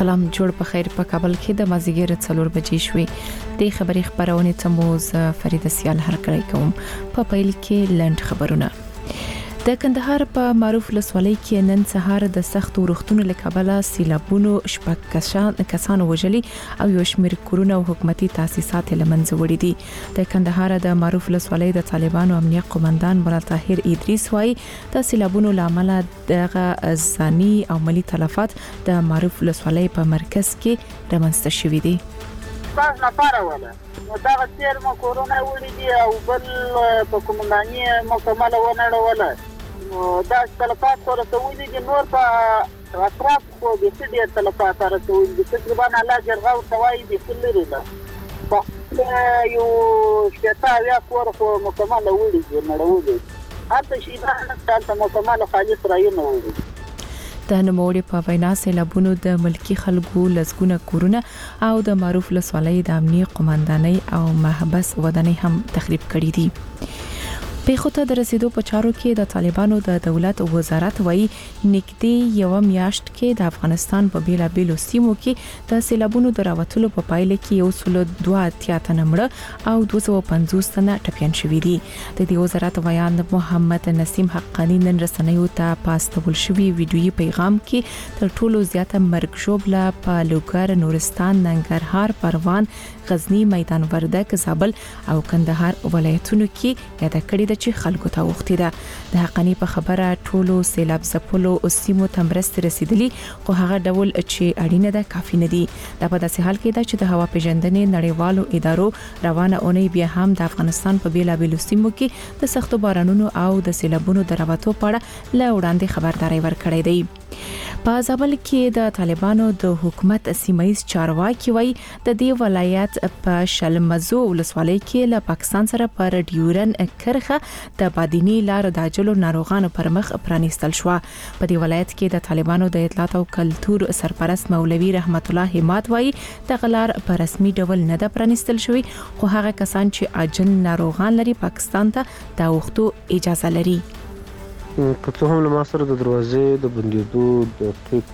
سلام جوړ په خیر. په کابل کې د مازیګر 4 بجې شوې. د خبري خبرونه تموز فرید سیال هر کړی کوم. په پیل کې لند خبرونه. د کندهار په معروف لسوالۍ کې نن سهار د سخت ورښتونو لکبله سیلابونو شپږ کسان وژلي او یو شمېر کورونه او حکومتي تاسیسات لمنځه وړي دي. د کندهار د معروف لسوالۍ د طالبانو امنیت قومندان مولا طاهر ادریس وايي د سیلابونو لامل دغه ځاني او مالی تلفات د معروف لسوالۍ په مرکز کې رامنځته شوي دي. تاسو لپاره ولا نو دا غیر مو کورونا وړي دي او بل په کومنداني مکمل ونه ولا دا تلفات ورسولي دي. نور په اطراف کو د سړي تلفات ورسولي دي. تقریبا الله جرغه او توای دي کلري ده په یو شتا یا کور خو مکمل وړي دي نړولې حتی شي نه تاسو مکمل خالص راينه وړي. د نوموړي په وینا سیلابونو د ملکی خلکو لزګونه کورونه او د معروف لسوالۍ د امنیت قومندانۍ او محبس ودانۍ هم تخریب کړي دي. په خوته د رسیدو په چارو کې د طالبانو د دولت وزارت وایي نږدې یو میاشت کې د افغانستان په بیلابیلو سیمو کې د سیلابونو د راوتلو په پایله کې یو سل 2 تنه مړه او 250 تنه ټپيان شوي دي. د دې وزارت ویان محمد نسیم حقانی نن رسنیو ته پاستول شوی ویډیويي پیغام کې تر ټولو زیاته مرګ شوبله په لوګر، نورستان، ننګرهار، پروان، غزنی، میدان وردګ، زابل او کندهار ولایتونو کې یاد کړی چې خلکو ته وختي ده. د حقانی په خبره ټولو سیلاب زپلو او سیمو تمرست رسیدلی خو هغه ډول چې اړینه ده کافي نه دي. دا په داسې حال کې ده چې د هوا پیژندنې نړیوالو ادارو روانه اونۍ بیا هم د افغانستان په بیلابیلو سیمو کې د سختو بارانونو او د سیلابونو د راوتو په اړه له وړاندې خبرداري ورکړې ده. په زابل کې د طالبانو د حکومت سیمایي چارواکي وایي د دې ولایت په شلمزو ولسوالۍ کې له پاکستان سره پر ډیورن کرخه د بادینی لار د اجلو ناروغانو پر مخ پرانیستل شو. په دې ولایت کې د طالبانو د اطلاعات او کلتور سرپرست مولوی رحمت الله همت وایي د غلار په رسمي ډول نه د پرانیستل شوی خو هغه کسان چې اجن ناروغان لري پاکستان ته د وختو اجازه لري. که څه هم له ما سره د دروازې د بندیدو د ټیک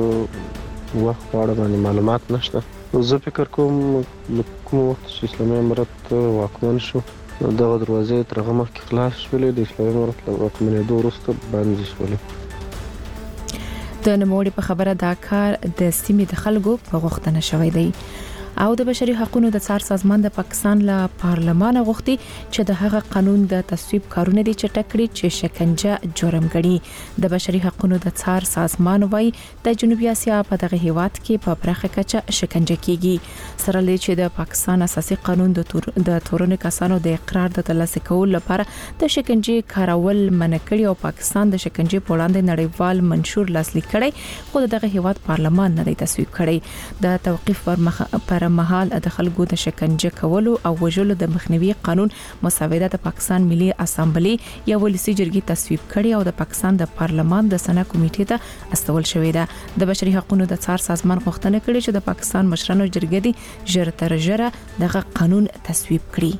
وخت په اړه باندې معلومات نشته. زه فکر کوم کوم وخت چې اسلامي امارت واکمن شو دغه دروازې تر هغه مخکې خلاص شولې. د اسلامي امارت له واکمنېدو وروسته بندې شولې. د نوموړي په خبره دا کار د سیمې د خلکو په غوښتنه شوی دی. او د بشري حقوقو د څار سازمان د پاکستان له پارلمان غوښتي چې د هغه قانون د تصویب کارونه دي چې ټکړي چې شکنجه جرم ګڼي. د بشري حقوقو د څار سازمان وايي د جنوبي اسیا په دغه هیواد کې په پراخه کچه شکنجه کیږي. سره لې چې د پاکستان اساسي قانون د تورن کسانو د اقرار د ترلاسه کولو لپاره د شکنجه کارول منع کړي او پاکستان د شکنجه په وړاندې نړیوال منشور لاسلیک کړي خو دغه هیواد پارلمان نه دی تصویب کړي. د توقيف پر مهال د خلکو د شکنجه کولو او وژلو د مخنیوي قانون مسوده د پاکستان ملي اسامبلی یو ولسی جرګې تصویب کړي او د پاکستان د پارلمان د سنا کمیټې ته استول شوې ده. د بشري حقوقو د څار سازمان غوښتنه کړې چې د پاکستان مشرانو جرګې دي ژر تر ژره دغه قانون تصویب کړي.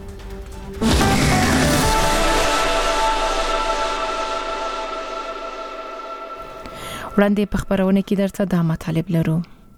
وړاندې په خبرونه کې درته د مطالب لرو.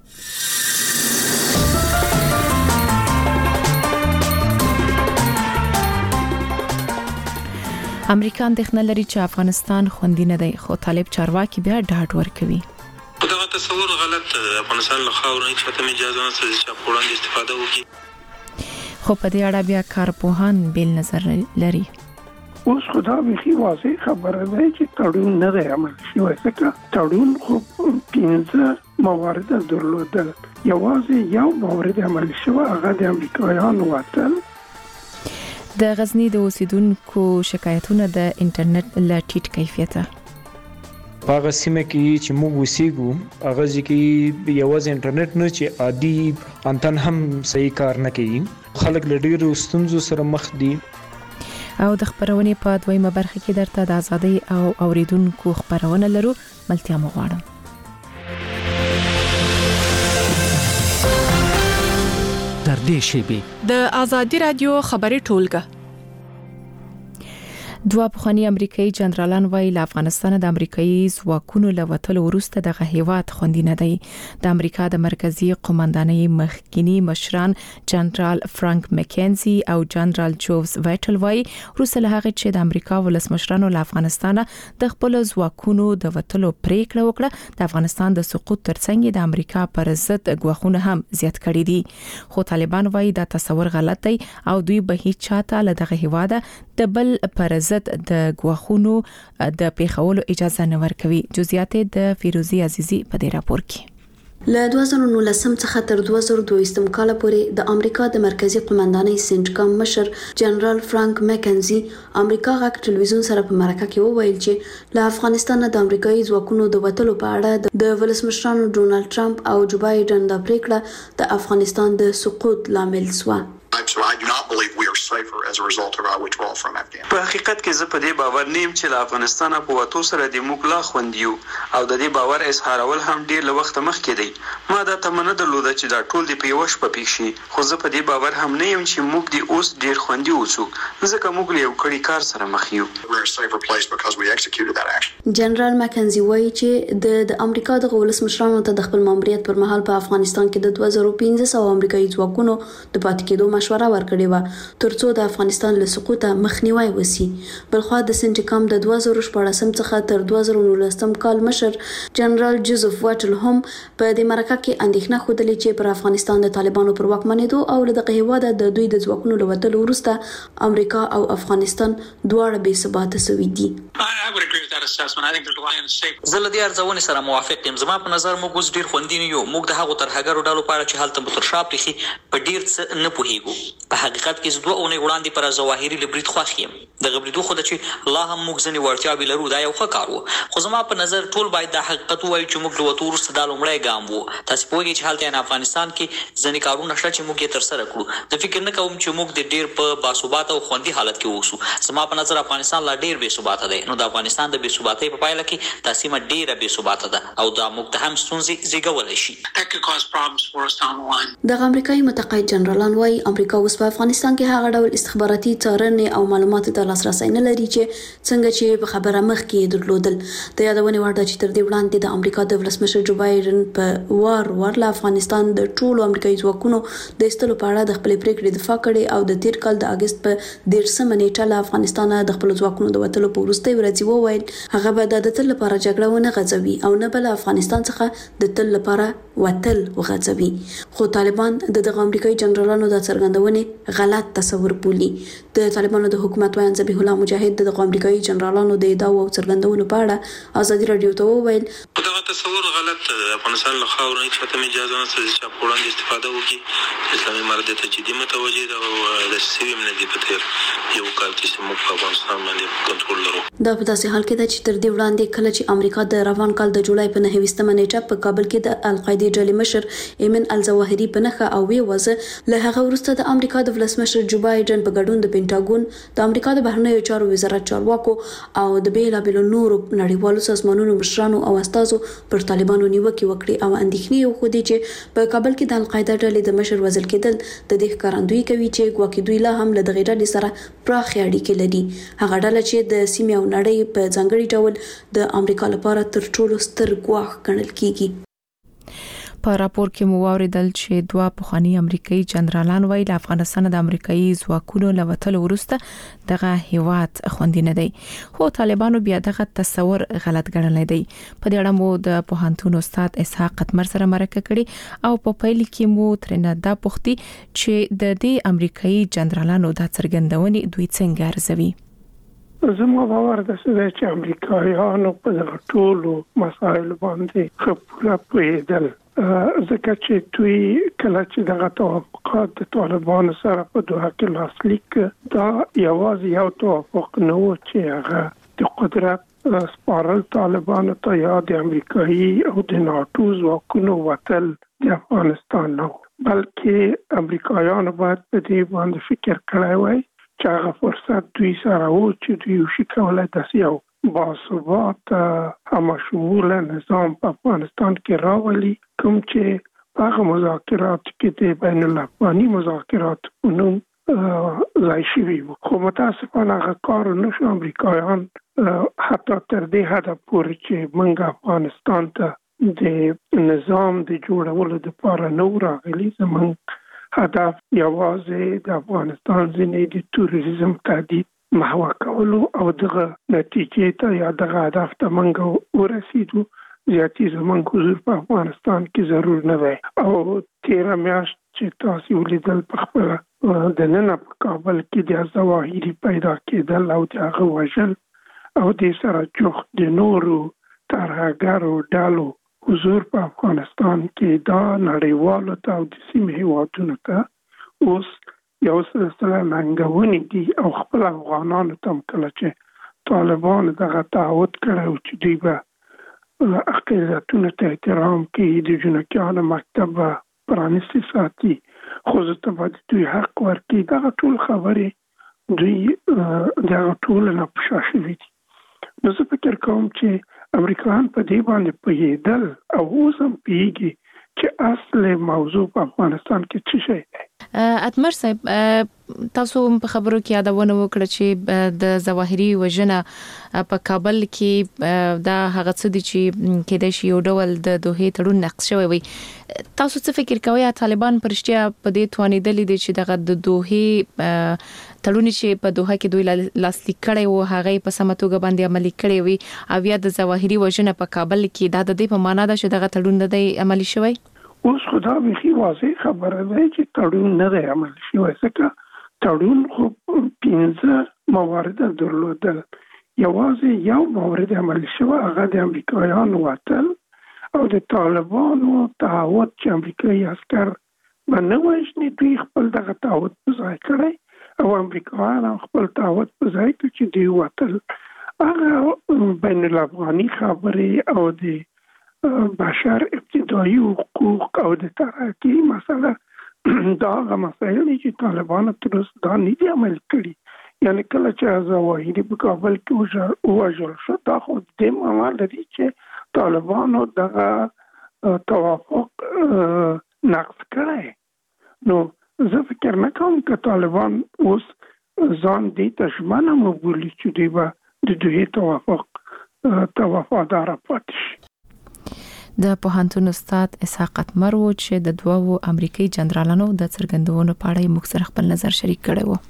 امریکا اندېښنه لري چې افغانستان خوندي نه دی خو طالب چارواکي بیا ډاډ ورکوي. دغه تصور غلط. افغانستان له خاورې هیڅ چاته اجازه نشته چې په وړاندې استفاده وکړي. خو په دې اړه بیا کارپوهان بیل نظر لري. اوس خدا به واضح خبره ده چې تړون نه دی عمل شوی. ځکه تړون خو 15 موارد درلودل. یوازې یو مورد عمل شوی هغه د امریکایانو وتل. د غزنی د اوسیدونکو شکایتونه د انټرنیټ له ټیټ کیفیته. هغه سیمه کې چې موږ وسیګو هغه ځکه یوازې انټرنیټ نه چې عادي انتن هم صحیح کار نه کوي. خلک له ډیرو ستونزو سره مخ دي. او د خبرونې په دویمه برخه کې درته د ازادۍ او اوریدونکو خبرونه لرو. ملتیا مو غواړم. در دې شیبه د ازادي رادیو خبري ټولګه دوه پخوانی امریکایي جنرالان وایي له افغانستان د امریکایي ځواکونو له وټلو وروسته دغه هیواد خوندي نه دی. د امریکا د مرکزی قومندانۍ مخکنی مشران جنرال فرانک مکنزي او جنرال جوز وایټل وایي روسه له هغه چې د امریکا ولسمشرانو له افغانستان د خپل ځواکونو د وټلو پریکړه وکړه، د افغانستان د سقوط ترڅنګ د امریکا پر ضد غواخونه هم زیات کړي دي. خو طالبان وایي دا تصور غلط دی او دوی به هیڅ چاته له دغه هیواد د بل پر ضد د غواخونو د پیښولو اجازه نه ورکوي. جزئیات د فیروزی عزیزی په دې راپور کې. له 2019 څخه تر 2022 کال پورې د امریکا د مرکزی قومندانۍ سنټکام مشر جنرال فرانک مکنزي امریکا غاک ټلویزیون سره په مرکه کې وویل چې له افغانستان د امریکایي ځواکونو د وټلو په اړه د ولسمشرانو ډونالد ټرمپ او جو بایدن د پریکړه د افغانستان د سقوط لامل شو. So I do not believe we are safer as a result of our withdrawal from Afghanistan. په حقیقت کې زه په دې باور نیم چې له افغانستان په وټو سره د موږ لا خوندیو او د دې باور اظهارول هم ډیر له وخت مخکې دی. ما دا تمنه درلوده چې دا ټول د پیوش په پیښ شي، خو زه په دې باور هم نه یم چې موږ د اوس ډیر خوندي اوسو ځکه موږ له یو کړي کار سره مخ یو. We are a safer place because we executed that action. جنرال مکنزي وایي چې د امریکا د ولسمشرانو ته د خپل ماموریت پر مهال په افغانستان کې د 2500 امریکایي ځواکونو د پاتې کېدو مشوره ورکړې و ترڅو د افغانستان له سقوطه مخنیوي وسی. بلخو د سنټکام د 2014 څخه تر 2019 کال مشر جنرال جوزف وایټل هم په دې مرکه کې اندېښنه خوده چې پر افغانستان د طالبانو پر واکمنېدو او له دغه هیواده د دوی د ځواکونو له وټلو وروسته امریکا او افغانستان دواړه بې ثباته شوي دي. زه له دې ارزونې سره موافق یم. زما په نظر موږ اوس ډیر خوندي یو. موږ د هغو ترهګرو ډلو په اړه چې هلته مو تر شا پرېښي په ډیر څه نه پوهیږو. په حقیقت کې زه 2 اونۍ وړاندې پر ظواهري لبرید خوښ یم. د غبرېدو خو د چې لا هم موږ ځینې وړتیاوې لرو، دا یو ښه کار و. خو زما په نظر ټول باید دا حقیقت ووایو چې موږ له وتو وروسته دا لومړی ګام و. تاسې پوهېږئ چې هلته افغانستان کې ځینې کارونه شته چې موږ یې ترسره کړو. زه فکر نه کوم چې موږ د ډیر په باثباته او خوندي حالت کې اوسو. زما په نظر افغانستان لا ډیر بې ثباته دی. نو د افغانستان د بې ثباتۍ په پایله کې دا سیمه ډیره بې ثباته ده او دا موږ ته هم ستونزې زیږولی شي. د امریکایي متقاعد جنرالان وايي امریکا اوس په افغانستان کې هغه ډول استخباراتي څارنې او معلوماتو ته لاسرسی نه لري چې څنګه چې په خبره مخکې درلودل. د یادونې وړ ده چې تر دې وړاندې د امریکا د ولسمشر جو بایدن په وار له افغانستان د ټولو امریکایي ځواکونو د ایستلو په اړه د خپلې پریکړې دفاع کړې او د تیر کال د اگست په 13 نیټه له افغانستان د خپل ځواکونو د وټلو په وروستۍ ورځ وویل هغه به د تل لپاره جګړه ونه غځوي او نه بل افغانستان څخه د تل لپاره وټل وغځوي. خو طالبان د امریکایي جنرالانو د څرګندونې غلط تصور بولي. د طالبانو د حکومت وایي ذبیح الله مجاهد د امریکایي جنرالانو د ادعاو او څرګندونو په اړه ازادي رادیو ته وویل دا تصور غلط. افغانستان له خاورې هیڅ چاته اجازه نشته چې په وړاندې استفاده وکړي. اسلامي امارت ته جدي متوجه ده او د سیمې من دي په تیر یو کال کې موږ په افغانستان باندې کنټرول لرو. دا په داسې حال کې ده چې تر دې وړاندې کله چې امریکا د روان کال د جولای په 9 نیټه په کابل کې د القاعده ډلې مشر ایمن الظواهري په نخښه او وی وزه له هغه وروسته د امریکا د ولسمشر جو بایدن په ګډون د پینټاګون د امریکا د بهرنیو چارو وزارت چارواکو او د بیلابېلو نورو نړیوالو سازمانونو مشرانو او استازو پر طالبانو نیوکې وکړي او اندېښنې وښودې چې په کابل کې د القاعده ډلې د مشر وژل کېدل د دې ښکارندویي کوي چې ګواکې دوی لا هم له دغې ډلې سره پراخې اړیکې لري. هغه ډله چې د سیمې او نړۍ په ځانګړي ډول د امریکا لپاره تر ټولو ستر ګواښ ګڼل کیږي. په راپور کې مو واوریدل چې دوه پخوانی امریکایي جنرالان وایي له افغانستان د امریکایي ځواکونو له وټلو وروسته دغه هیواد خوندي نه دی. خو طالبانو بیا دغه تصور غلط ګڼلی دی. په دې اړه مو د پوهنتون استاد اسحاق قتمر سره مرکه کړې او په پیل کې مو ترنه دا پوښتي چې د دې امریکایي جنرالانو د څرګندونې دوی څنګه ارزوي. زما باور ده چې امریکایانو په دغه ټولو مسایلو باندې خپله پوهېدل ځکه چې دوی کله چې دغه توافقات د طالبانو سره په دوحه کې لاسلیک دا یوازې یو توافق نه و چې هغه د قدرت سپارل طالبانو ته یا د امریکایي او د ناټو ځواکونو وتل د افغانستان نه بلکې امریکایانو باید په دې باندې فکر کړی وای چې هغه فرصت دوی سره و چې دوی وشي کولای داسې یو باثبات همشموله نظام په افغانستان کې راولي کوم چې هغه مذاکرات کې د بین الافغاني مذاکرات په نوم ځای شوي وو. خو متاسفانه هغه کار نشو. امریکایان حتی تر دې حده پورې چې موږ افغانستان ته د نظام د جوړولو دپاره نه راغلي. زموږ هدف یوازې د افغانستان ځینې د توریزم تهدید محوه کولو او دغه نتیجې ته یا دغه هدف ته موږ ورسېدو. زیاتې زموږ حضور په افغانستان کې ضرور نه دی. او تېره میاشت چې تاسې ولیدل په خپله د ننه په کابل کې د ظواهري پیدا کېدل او د هغه وژل او دې سره جوخت د نورو ترهګرو ډلو حضور په افغانستان کې دا نړیوالو ته او د سیمې هېوادونو ته اوس یو سلسله ننګونې دي. او خپل افغانانو ته هم کله چې طالبان دغه تعهد کړی چې دوی به اقلیتونو ته احترام کوي، د جنکیانو مکتب به پرانیستي ساتي، ښځو ته به د دوی حق ورکړي، دغه ټول خبرې دوی دغه ټول نه په شا شوي دي. نو زه فکر کوم چې امریکایان په دې باندې پوهېدل او اوس هم پوهېږي چې اصل موضوع په افغانستان کې څه شی دی. اتمر صاحب، تاسو په خبرو کې یادونه وکړه چې د ظواهري وژنه په کابل کې دا هغه څه دي چې کېدای شي یو ډول د دوحې تړون نقض شوی وي. تاسو څه فکر کوئ طالبان پر رښتیا په دې توانېدلي دي چې دغه د دوحې تړون چې په دوحه کې دوی لاسلیک کړی وو هغه په سمه توګه باندې عملي کړی وي او یا د ظواهري وژنه په کابل کې دا د دې په معنا ده چې دغه تړون نه دی عملي شوی؟ اوس خدا بخي واضح خبره ده چې تړون نه دی عملي شوی. ځکه تړون خو 15 موارد درلودل. یوازې یو مورد عملي شوی، هغه د امریکایانو وتل او د طالبانو تعهد چې امریکایي عسکر به نه وژني. دوی خپل دغه تعهد په ځای کړی او امریکایان خپل تعهد په ځای کړ چې دوی وتل. هغه بین الافغاني خبرې او د بشر ابتدایي حقوق او د ترهګرۍ مسله دا هغه مسایل دي چې طالبانو تر اوسه دا نه دي عملي کړي. یعنی کله چې ظواهري په کابل کې وژل شو، دا خو د معنا لري چې طالبانو دغه توافق نقض کړی. نو زه فکر نه کوم چې طالبان اوس ځان دې ته ژمنه وبولي چې دوی به د دوی توافقدار پاتې شي. د پوهنتون استاد اسحاق اتمر و چې د دوو امریکایي جنرالانو د څرګندونو په اړه موږ سره خپل نظر شریک کړی و.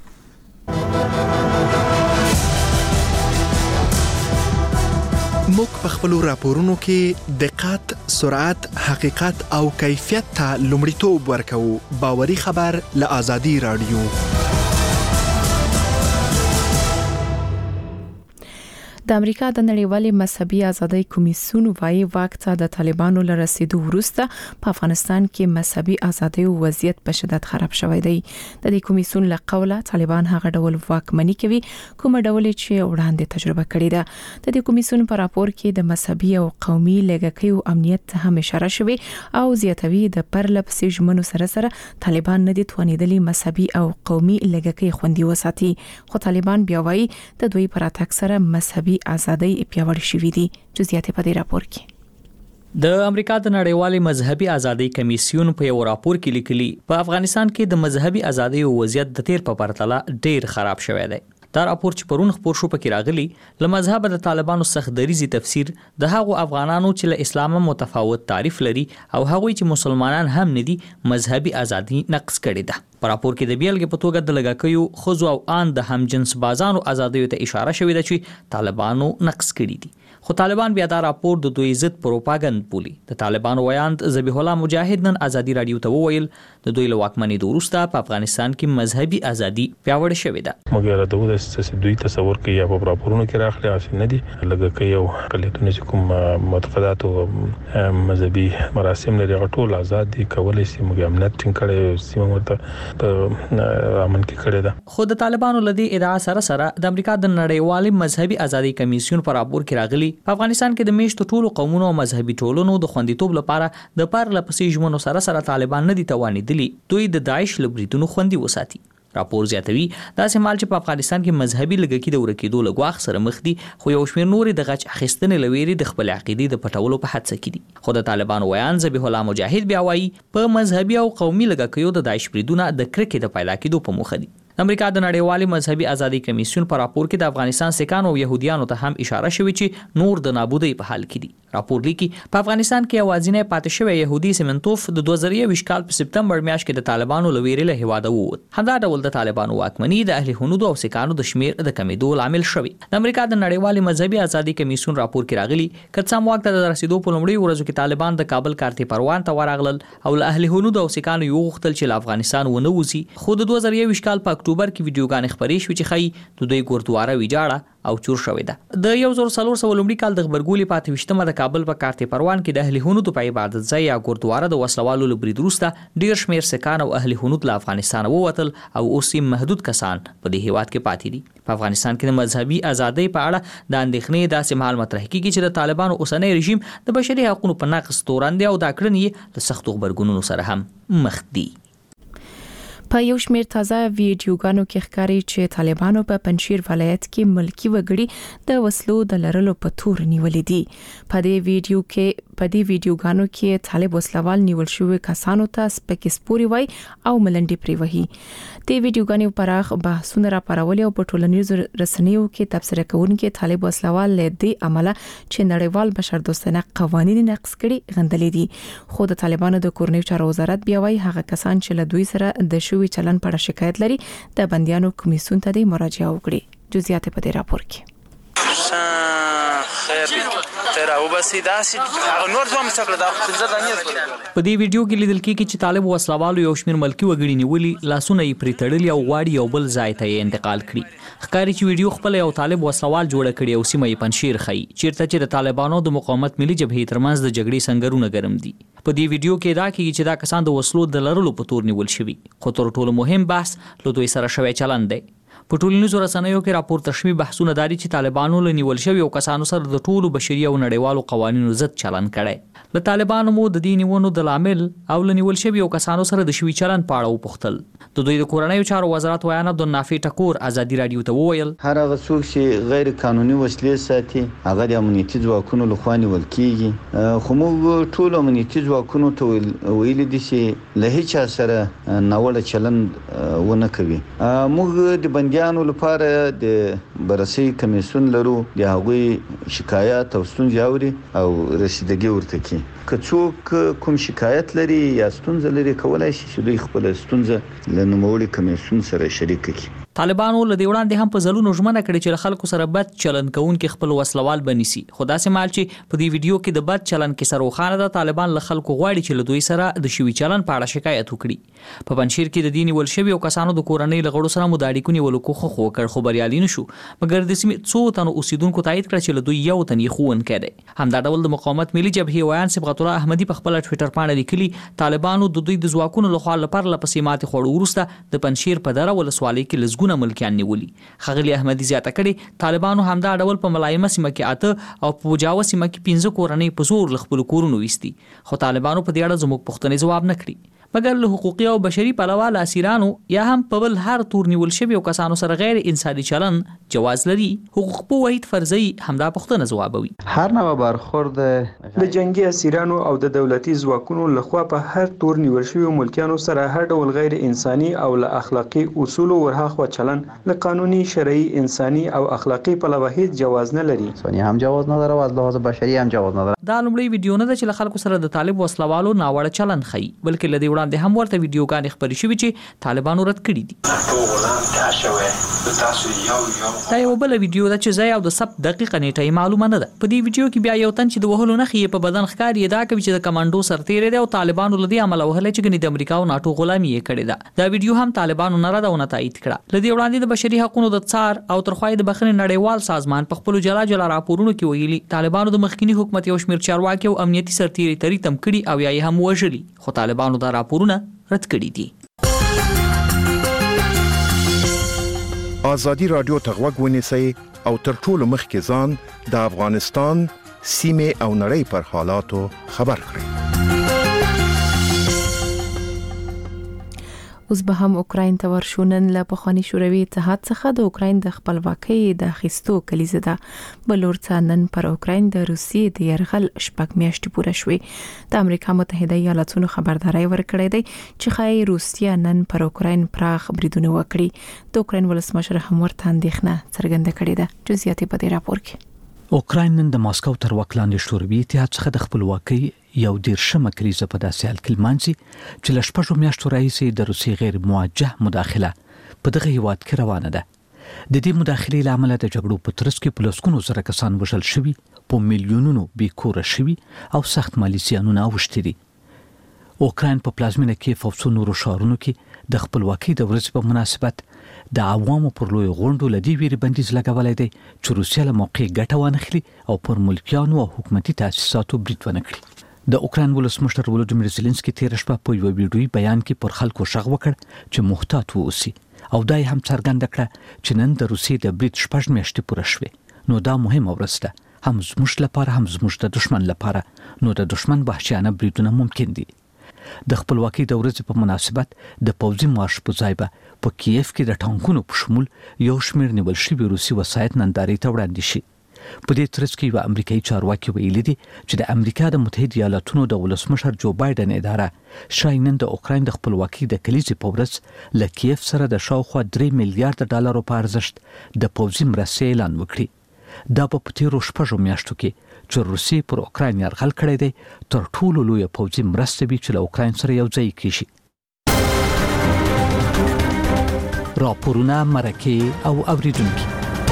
موږ په خپل راپورونو کې دقت، سرعت، حقیقت او کیفیت ته لومړیتوب ورکوو. باوري خبر له آزادي رادیو. د امریکا د نړیوالې مذهبي ازادۍ کمیسیون وايي واک ته د طالبانو لرسیدو وروسته په افغانستان کې مذهبي ازادۍ وضعیت په شدت خراب شوی دی. د دې کمیسیون له قوله طالبان هغه ډول واکمني کوي کوم ډول چې وړاندې تجربه کړې ده. د دې کمیسیون په راپور کې د مذهبي او قومي لږکیو امنیت ته هم اشاره شوی او زیاتوي د پرلپسې ژمنو سره طالبان نه دي توانېدلي مذهبي او قومي لږکي خوندي وساتي. خو طالبان بیا وايي د دوی پر اتاک سره مذهبي ازادۍ پیاوړې شوې دي. جزئیات په دې راپور کې د امریکا د نړیوالې مذهبي ازادۍ کمیسیون په یو راپور کې لیکلي په افغانستان کې د مذهبي ازادۍ وضعیت د تیر په پرتله ډیر خراب شوی دی. دا راپور چې پرون خبر شو پکې راغلی له مذهب د طالبانو سخت دریزي تفسیر د هغو افغانانو چې له اسلام متفاوت تعریف لري او هغوی چې مسلمانان هم نه دي مذهبي ازادي نقض کړې ده. په راپور کې د بیلګې په توګه د لږکیو، ښځو او ان د همجنس بازانو ازادیو ته اشاره شوې ده چې طالبانو نقض کړي دي. خو طالبان بیا دا راپور د دوی ضد پروپاګند بولي. د طالبانو ویاند ذبیح الله مجاهد نن آزادي رادیو ته وویل د دوی له واکمنۍ وروسته په افغانستان کې مذهبي ازادي پیاوړې شوې ده. مګر د دوی دوی تصور کوي یا په راپورونو کې راخلي اصل نه دي لږکي او اقلیتونه چې کوم معتقدات او مذهبي مراسم لري ټول آزاد دي کولای شي موږ امنیت ټینګ کړي سیمه ورته امن کې کړي ده. خو د طالبانو لدی ادعا سره د امریکا د نړیوالې مذهبي ازادي کمیسیون په راپور کې راغلي په افغانستان کې د میشتو ټولو قومونو او مذهبي ټولنو د خوندیتوب لپاره د پرلپسې ژمنو سره طالبان نه دي توانېدلي دوی د داعش له بریدونو خوندي وساتي. راپور زیاتوي داسې مال چې په افغانستان کې مذهبي لږکي د ورکېدو له ګواښ سره مخ دي خو یو شمېر نورې د غچ اخیستنې له ویرې د خپل عقیدې د پټولو په هڅه کې دي. خو د طالبانو ویان ذبیح الله مجاهد بیا وایي په مذهبي او قومي لږکیو د داعش بریدونه د کرکې د پیدا کېدو په موخه دي. د امریکا د نړیوالې مذهبي ازادي کمیسیون په راپور کې د افغانستان سکانو او يهوديانو ته هم اشاره شوې چې نور د نابودۍ په حال کې دي. راپور لیکي په افغانستان کې اوازینه پاتې شوی يهودي سیمنتوف د 2020 کال په سپتمبر میاشت کې د طالبانو لویرې له هواده ووت. همدا ډول د طالبانو واکمني د اهل هنود او سکانو د شمیر د کمیدو لامل شوی. د امریکا د نړیوالې مذهبي ازادي کمیسیون راپور کې راغلي کڅام وخت د رسیدو په لومړي ورځو کې طالبان د کابل کارتي پروان ته ورغلل او له اهل هنود او سکانو یو غوښتل چې له افغانستان ونه وځي. خو د 2020 کال په اکتوبر کې ویډیوګانې خبرې شوې چې خی د دوی ګوردواره ویجاړه او چور شوې ده. د 1400 لومړي کال د خبرګولې پاتې وشتمه د کابل په کارتي پروان کې د اهل هنود په عبادت ځای یا ګوردواره د وسلوالو لبرید وروسته ډیر شمیر سکان او اهل هنود له افغانستان ووتل او اوس یې محدود کسان په دې هیواد کې پاتې دي. په افغانستان کې د مذهبي ازادۍ په اړه د اندېښنې داسې مهال مطرح کیږي چې د طالبانو اوسنی رژیم د بشري حقوقو په نقض تورن دی او دا کړنې له سختو خبرګونونو سره هم مخ دي. په یو شمیر تازه ویډیوګانو کې ښکاري چې طالبانو په پنځیر ولایت کې ملکی وګړي د وسلو د لرلو په تور نیولې دي. په دې ویډیوګانو کې طالب وسلوال نیول شوی کسانو ته سپکسپوري وای او ملنډي پری وهي. د ویډیوګانو پراخ بحثونه راپارولې او په ټولنیزو رسنیو کې تبصره کوونکي طالب وسلوال له دې عمله چې نړیوال بشردوستانه قوانين نقض کړي غندلې دي. خو د طالبانو د کورنیو چارو وزارت بیا وای هغه کسان چې له دوی سره د شوی چلن په اړه شکایت لري د بنديانو کمیسیون ته د مراجعه وکړي. جزئیات په دې راپور کې. په دې ویډیو کې لیدل کېږي چې طالب وسلوالو یو شمیر ملکی وګړي نیولي لاسونه یې پرې تړلي او غواړي یو بل ځای ته یې انتقال کړي. ښکاري چې ویډیو خپل یو طالب وسلوال جوړ کړي او سیمه یې پنځیر خي چیرته چې د طالبانو د مقاومت ملي جبهې ترمنځ د جګړې سنگرونه ګرم دي. په دې ویډیو کې دا کېږي چې دا کسان د وسلو د لرلو په تور نیول شوي. خو تر ټولو مهم بحث له دوی سره شوی چلند دی. په ټولنیزو رسنیو کې راپورته شوي بحثونه داري چې طالبانو له نیول شوي او کسانو سره د ټولو بشري او نړیوالو قوانینو ضد چلند کړی. له طالبانو مو د دې نیونو د لامل او له نیول شوي او کسانو سره د شوي چلند په اړه وپوښتل. د دوی د کورنیو چارو وزارت ویان عبدالنافع ټکور ازادي رادیو ته وویل هر هغه څوک چې غیر قانوني وسلې ساتي هغه د امنیتي ځواکونو لخوا نیول کیږي. خو موږ ټول امنیتي ځواکونو ته ویل دي چې له هیڅ سره ناوړه چلند ونه کوي. موږ د بنديانو لپاره د بررسي کمیسیون لرو د هغوی شکایت او ستونزې اوري او رسیدګي ورته کوي. که څوک کوم شکایت لري یا ستونزه لري کولای شي چې دوی خپل ستونزه له نوموړي کمیسیون سره شریک کړي. طالبانو له دې وړاندې هم په ځلونو ژمنه کړې چې له خلکو سره بد چلند کوونکي خپل وسلوال بنيسي. خو داسې مال چې په دې ویډیو کې د بد چلند کې سروخانه ده طالبان له خلکو غواړي چې له دوی سره د شوي چلند په اړه شکایت وکړي. په پنځیر کې د دین ول شوی او کسانو د کورنۍ لغړو سره مداړي نیولو کوخه خو کړ خو بریالي نشو. مګر د سیمې څو تنو اوسیدونکو تایید کړ چې له دوی یو تن یې خون کړي. همدا ډول د مقاومت ملي جبهې ویان صبغت الله احمدي په خپل ټوئیټر باندې لیکلي طالبانو د دوی د ځواکونو لخوا لپاره لپسې ماتې خوړو وروسته د پنځیر په دره ولسوالۍ کې لزګونه ملکیان نیولي. خغلی احمدي زیاته کړي طالبانو همدا ډول په ملایمه سیمه کې 8 او په بوجاوه سیمه کې 15 کورنۍ په زور خپل کورونو وستي. خو طالبانو په دې اړه زموږ پوښتنې جواب نه کړی. مګر له حقوقي او بشري پلوه لاسیرانو یا هم په بل هر تور نیول شوی او کسانو سره غیر انساني چلند جواز لري. حقوق په وحید فرضي همدا پوښتنه جوابوي. هر نوع برخورد د جنگي اسیرانو او د دولتي ځواکونو لخوا په هر تور نیول شوی ملکیانو سره هر ډول غیر انساني او له اخلاقی اصول ورهاخوا چلند له قانوني شرعي انساني او اخلاقی پلوه هیڅ جواز نه لري. انساني هم جواز نه لري او از لحاظ بشري هم جواز نه لري. دا لومړی ویډیو نه ده چې خلکو سره د طالب وسلوالو ناوړه چلند خي بلکې لدی وړاندې هم ورته ویډیوګانې خبرې شوې چې طالبانو رد کړې دي. دا یو بل ویډیو ده چې ځای او د سب دقیقه نیټه معلومه نه ده. په دې ویډیو کې بیا یو تن چې د وهلو نښې په بدن ښکاري دا کوي چې د کمانډو سرتیری دی او طالبانو لدی عمل وهله چې ګنې د امریکا او ناتو غلامي یې کړې ده. دا ویډیو هم طالبانو نه راډونه تایید کړه. لدی وړاندې د بشري حقوقو د څار او ترخوای د بخښنې نړیوال سازمان په خپل جلا راپورونو کې ویلي طالبانو د مخکنی حکومت یو شمیر چارواکي او امنیتي سرتیری تم کړي او یا یې هم وژلي. خو طالبانو دا راپورونه رد کړي دي. آزادی رادیو ته غوږ ونیسئ او تر ټولو مخکې ځان د افغانستان سیمې او نړۍ پر حالاتو خبر کړئ. اوس به هم اوکراین ته ورشونن له پخوانی شوروي اتحاد څخه د اوکراین د خپلواکۍ د اخیستو کلیزه ده. بلور څنن پر اوکراین د روسیې د يرغل شپږ میاشتې پوره شوې. د امریکا متحده ایالاتونو خبرداري ورکړې ده چې خای روسیا نن پر اوکراین پراخ بریدونه وکړي. د اوکراین ولسمشر هم ورته اندېښنه څرګنده کړې ده. جزئیات په دې راپور کې. اوکراین نن د ماسکو تر واک لاندې شوروي اتحاد څخه د خپلواکۍ یو دیرشمه کریزه په داسې حال کې لمانځي چې له شپږو میاشتو راهیسې د روسیې غیر موجه مداخله په دغه هیواد کې روانه ده. د دې مداخلې له امله د جګړو په ترڅ کې په لسګونو زره کسان وژل شوي، په میلیونونو بیکوره شوي او سخت مالي زیانونه اوښتي دي. اوکراین په پلازمینه کې په څو نورو ښارونو کې د خپلواکۍ د ورځې په مناسبت د عوامو پر لوی غونډو لدی ویری بندیز لګولای دی چې روسیا له موقع ګټه وانخلي او پر ملکیانو او حکومتي تاسیساتو برید ونه کړي. د اوکراین ولسمشر ولودیمیر زيلنسکي تیر شپه په یو ویډیوي بیان کې پر خلکو شغ وکړ چې محتاط اوسئ او دای هم څرګنده کړه چې نن د روسیې د برید شپږ میاشتې پوره شوې. نو دا مهمه ورځ ده، هم زموږ لپاره هم زموږ د دشمن لپاره. نو د دشمن وحشیانه بریدونه ممکن دي. د خپلواکۍ د ورځې په مناسبت د پوځي مارش په ځای به په کیف کې د ټانکونو په شمول یو شمېر نیول شوي روسي وسایط نندارې ته وړاندې شي. په دې ترڅ کې یو امریکایي چارواکي ویلي دي چې د امریکا د متحده ایالاتونو د ولسمشر جو بایدن اداره شاید نن د اوکراین د خپلواکۍ د کلیزې په ورځ له کیف سره د شاوخوا 3 میلیارډ ډالرو په ارزښت د پوځي مرستې اعلان وکړي. دا په تیرو شپږو میاشتو کې چې روسیې پر اوکراین یرغل کړی دی تر ټولو لویه پوځي مرسته وي چې له اوکراین سره یو ځای کیږي. راپورونه مرکه او اوریدونکو.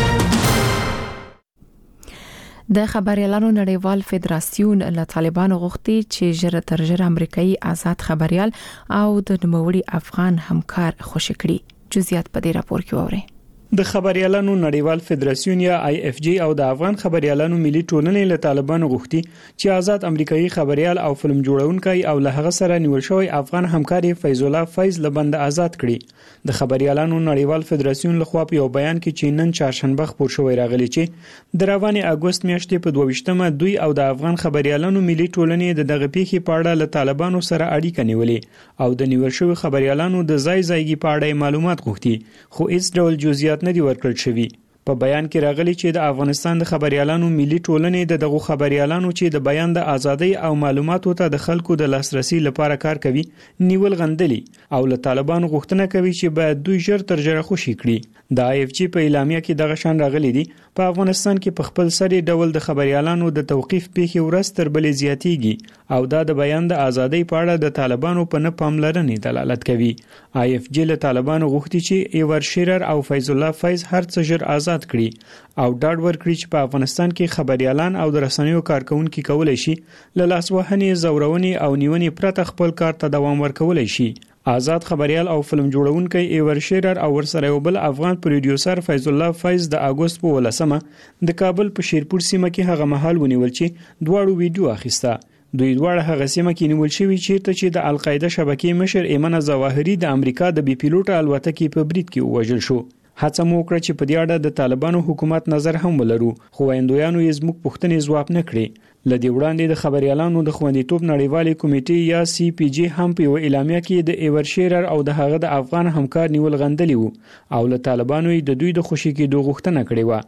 د خبريالانو نړیوال فدراسیون له طالبانو غوښتي چې ژر تر ژره امریکایي آزاد خبريال او د نوموړي افغان همکار خوشی کړي. جزئیات په دې راپور کې ووري. د خبريالانو نړیوال فدراسیون یا IFJ او د افغان خبريالانو ملي ټولنې له طالبانو غوښتي چې آزاد امریکایي خبريال او فلم جوړونکي او له هغه سره نیول شوی افغان همکاري فیض الله فیض له بند آزاد کړي. د خبريالانو نړیوال فدراسیون لخوا په یو بیان کې چې نن چهارشنبه خبر شوی راغلی چې د روانې اگست میاشتې په 22مه دوی او د افغان خبريالانو ملي ټولنې د دغه پیښې په اړه له طالبانو سره اړیکه نیولې او د نیول شوی خبريالانو د ځایګي په اړه معلومات غوښتي، خو هیڅ ډول جزئیات نه دي ورکړل شوي. په بیان کې راغلی چې د افغانستان د خبريالانو ملي ټولنې دغه خبريالانو چې د بیان د ازادۍ او معلوماتو ته د خلکو د لاسرسي لپاره کار کوي نیول غندلي او له طالبانو غوښتنه کوي چې باید دوی ژر تر ژره خوشي کړي. د IFJ په اعلامیه کې دغه شان راغلی دی په افغانستان کې په خپل سری ډول د خبريالانو د توقيف پیښې ورځ تر بلې زیاتېږي او دا د بیان د ازادۍ په اړه د طالبانو په نه پاملرنې دلالت کوي. IFJ له طالبانو غوښتي چې ایور شیرر او فیض الله فیض هر څه ژر آزاد کړي او ډاډ ورکړي چې په افغانستان کې خبريالان او د رسنیو کارکونکو کولای شي له لاسوهنې، زورونې او نیونې پرته خپل کار ته دوام ورکولای شي. آزاد خبريال او فلم جوړونکي ایور شیرر او ورسره یو بل افغان پروډوسر فیض الله فیض د اگست په 18مه د کابل په شیرپور سیمه کې هغه مهال ونیول چې دواړو ویډیو اخیسته. دوی دواړه هغه سیمه کې نیول شوی چې د القاعده شبکې مشر ایمن ظواهری د امریکا د بي پیلوټ الوتکې په برید کې وژل شو. هڅه مو وکړه چې په دې اړه د طالبانو حکومت نظر هم ولرو، خو ویندویانو یې زموږ پوښتنې ځواب نه کړې. لدی وړاندې د خبريالانو د خوندیتوب نړیوالې کمیټې یا CPJ هم په اعلامیه کې د ایور شیرر او د هغه د افغان همکار نیول غندلی وو او له طالبانو د دوی د خوشي کېدو غوښتنه کړې و.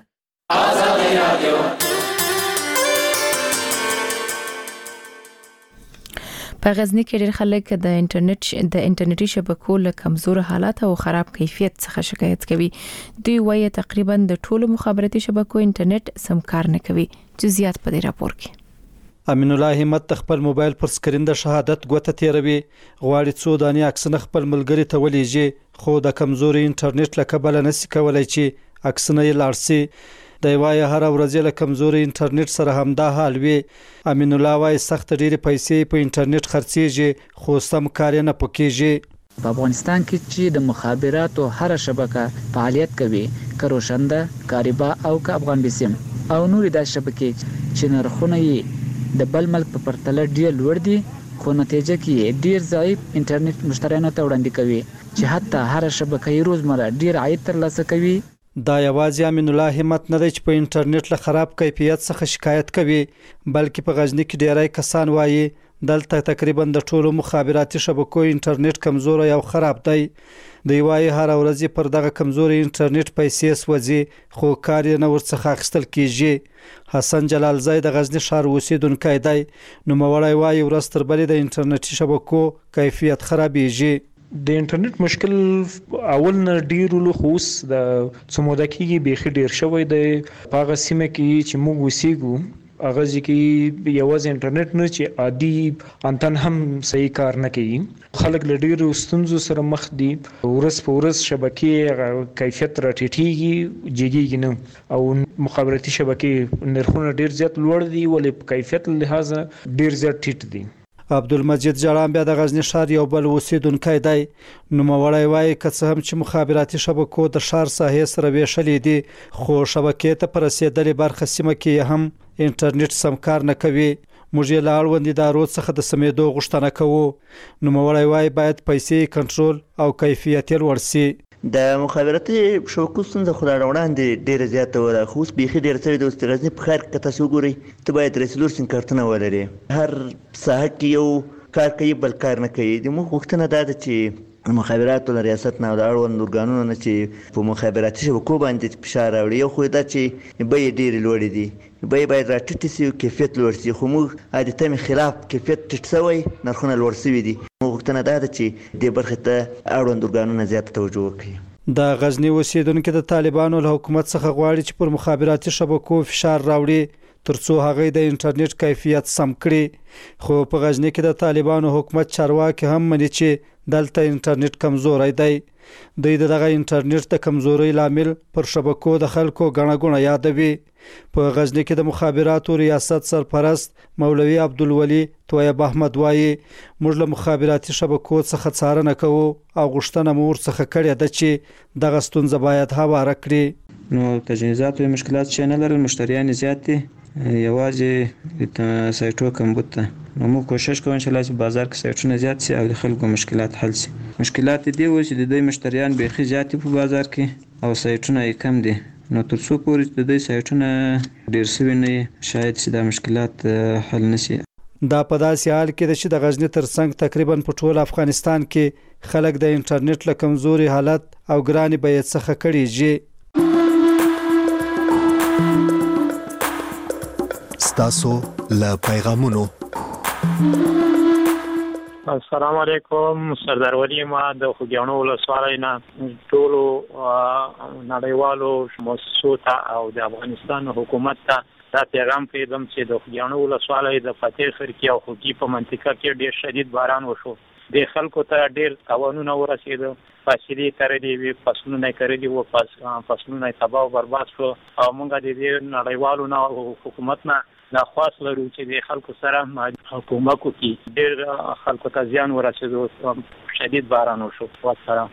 آزاد رادیو په غزنی کې ډېر خلک د انټرنیټي شبکو له کمزور حالت او خراب کیفیت څخه شکایت کوي. دوی وايي تقریبا د ټولو مخابراتي شبکو انټرنیټ سم کار نه کوي. جزئیات په دې راپور کې. امین الله همت خپل موبایل پر سکرین د شهادت ګوته تیروي، غواړي څو دانې عکسونه خپل ملګری ته ولېږي، خو د کمزوري انټرنیټ له کبله نشي کولای چې عکسونه یې لاړ شي. د وای هر ورځ له کمزوري انټرنیټ سره همدا حال وي. امین الله وای سخت ډېری پیسې په انټرنیټ خرڅيږي خو سم کار نه پکېږي. په افغانستان کې چې د مخابراتو هر شبکه فعالیت کوي، کروشنده، کاریبا او افغان بیسیم او نور د شبکې چې نرخونه یې د بل ملک په پرتله ډیر لوړ دي، خو نتیجه کې ډیر ضعیف انټرنیټ مشتریانو ته وړاندې کوي چې حتی هر شبکه یې روزمره ډیر عاید ترلاسه کوي. دا یوازې امین الله همت نه دی چې په انټرنیټ له خراب کیفیت څخه شکایت کوي، بلکې په غزنی کې ډیری کسان وایي دلته تقریبا د ټولو مخابراتي شبکو انټرنیټ کمزوري او خراب دی. د یوای هر ورځ پر دغه کمزوري انټرنیټ پیسې سوځي خو کار نه ورڅخه اخیستل کیږي. حسن جلال زای د غزنی ښار اوسیدونکی دی. نو موړی وایي ورځ تر بلې د انټرنیټي شبکو کیفیت خرابېږي. د انټرنیټ مشکل اول نه ډیر له خوس د څومره کېږي بيخي ډیر شوی دی. په هغه سیمه کې چې موږ وسیګو هغه ځکه یوازې انټرنیټ نه چې عادي انتن هم صحیح کار نه کوي. خلک له ډیرو ستونزو سره مخ دي. ورځ په ورځ شبکې کیفیت راټیټېږي جګېږي نه او مخابراتي شبکې نرخونه ډیر زیات لوړ دي ولې په کیفیت لحاظ ډیر زیات ټیټ دي. عبدالمجید جړان بیا د غزنی ښار یو بل اوسیدونکی دی. نو موړی وایي که څه هم چې مخابراتي شبکو د ښار ساحې سره ویشلې دي خو شبکې ته پر رسېدلې برخه سیمه کې هم انټرنیټ سم کار نه کوي. موږ یې له اړوندې ادارو څخه د سمېدو غوښتنه کوو. نو موړی وایي باید پیسې کنټرول او کیفیت یې لوړ سي. د مخابراتي شبکو ستونزه خو را وړاندې ډېره زیاته وه خو اوس بیخي ډېره سوې ده. اوس د غزني په ښار کې که تاسو وګورئ ته باید 3 سیم کارتونه ولرې. هر ساحه کې یو کار کوي بل کار نه کوي. زموږ غوښتنه دا ده چې مخابراتو له ریاست نه او د اړوند ارګانونو نه چې په مخابراتي شبکو باندې فشار راوړي. یو خو دا چې بیې ډېرې لوړې دي بیې باید راټیټې سي او کیفیت لوړ سي خو موږ د تمې خلاف کیفیت ټیټ سوی نرخونه لوړ سوي دي. موږ غوښتنه دا ده چې دې برخې ته اړوند ارګانونه زیاته توجه وکړي. د غزنی اوسیدونکو د طالبانو له حکومت څخه غواړي چې پر مخابراتي شبکو فشار راوړي ترڅو هغه د انټرنیټ کیفیت سم کړي. خو په غزنی کې د طالبانو حکومت چارواکي هم مني چې دلته انټرنیټ کمزوري دی. دوی دغه انټرنیټ د کمزوري لامل پر شبکو د خلکو غڼه غونه یادوي. په غزنی کې د مخابراتو ریاست سرپرست مولوي عبدالولي تویب احمد وایي موږ له مخابراتي شبکو څخه څارنه کوو او غوښتنه مو ورڅخه کړې ده چې دغه ستونزه باید هواره کړي. نو تجهیزات او مشکلات چې نه لرل مشتریان زیات دي یوازې د سایټو کمبود ته. نو موږ کوشش کوو چې بازار کې سایټونه زیات سي او د خلکو مشکلات حل سي. مشکلات دي و چې د دوی مشتریان بیخي زیات په بازار کې او سایټونه یې کم دي. نو تر څو پورې د دوی سایټونه ډیر سوي نه شاید چې دا مشکلات حل نشي. دا په داسې حال کې ده چې د غزنی ترڅنګ تقریبا په ټول افغانستان کې خلک د انټرنیټ له کمزوري حالت او ګرانې بیې څخه کړيږي. ستاسو له پیغامونو. السلام علیکم سردار ولی ما د خوګیانو ولسوالۍ نه ټولو نړیوالو مؤسسو ته او د افغانستان حکومت ته دا پیغام پرېږدم چې د خوګیانو ولسوالۍ د فتح خرکي او خوګي په منطقه کې ډېر شدید باران وشو. د خلکو ته ډېر تاوانونه ورسېدل. فاصلې کرلې وې فصلونه یې کرلي وو فصلونه یې تباه او برباد شو او موږ د دې نړیوالو نه او حکومت نه درخواست لرو چې د خلکو سره حکومت وکړي. ډېر خلکو ته زیان ورسېدو شدید باران وشو. والسلام.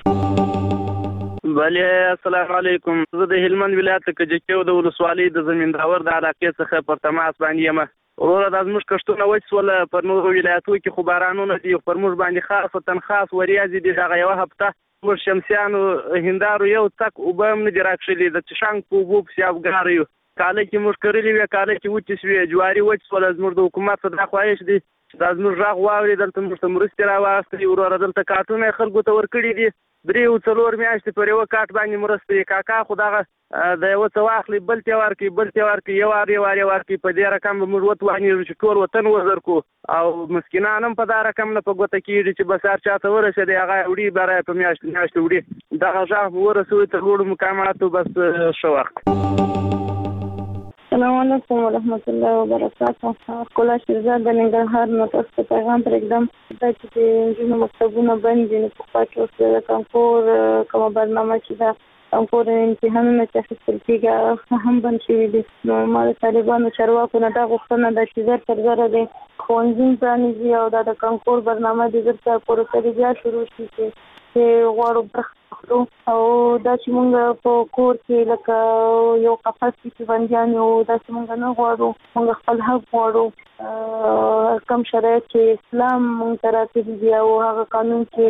بله السلام علیکم. زه د هلمند ولایت کجکیو د ولسوالۍ د زمینداور د علاقې څخه پر تماس باندې یم. وروره دا زموږ کښتونه وچ شول. پر نورو ولایتو کې خو بارانونه دي پر موږ باندې خاص وریځې دي. دغه یوه هفته موږ شمسیانو هندارو یو څک اوبه هم نه دي راکښلي. د چشانګ په اوبو پسې افګار یو. کاله کې موږ کرلي وې کاله کې وچې شوې جواري وچ شول. زموږ د حکومت څخه دا خواهش دی چې دا زموږ غږ واوري دلته موږ ته مرستې راواخلي. وروره دلته کارټونه یې خلکو ته ورکړي دي. 3-4 میاشتې پر یوه کارټ باندې مرستې کاکا خو دغه د یوه څه واخلي بل ته ورکړي یو وار ورکړي. په دې رقم به موږ وتوانېږو چې ټول وطن وزر کړو او مسکینان هم په دا رقم نه په ګوته کېږي چې بس هر چا ته ورسېدی هغه وړي بیا په میاشتې وړي. دغه غږ ورسوي تر لوړو مقاماتو. بس ښه وخت. السلام علیکم ورحمت الله وبرکاته. ښکلا شیرزاد د ننګرهار نه تاسو ته پیغام پرېږدم دا چې د نجونو مکتبونه بند دي. نو پخوا کې اوس د کانکور کومه برنامه چې ده کانکور امتحانونه چې اخیستل کېږي هم بند شوي دي. نو ما د طالبانو چارواکو نه دا غوښتنه ده چې زر تر زره د ښوونځي پرانیزي او دا د کانکور برنامه د زر تر پوره کړي بیا شروع شي چې غواړو برخه واخلو او دا چې موږ په کور کې لکه یو قفس کې چې بندیان یو داسې موږ نه غواړو. موږ خپل حق غواړو. کم شرایط چې اسلام موږ ته راکړي دي او هغه قانون چې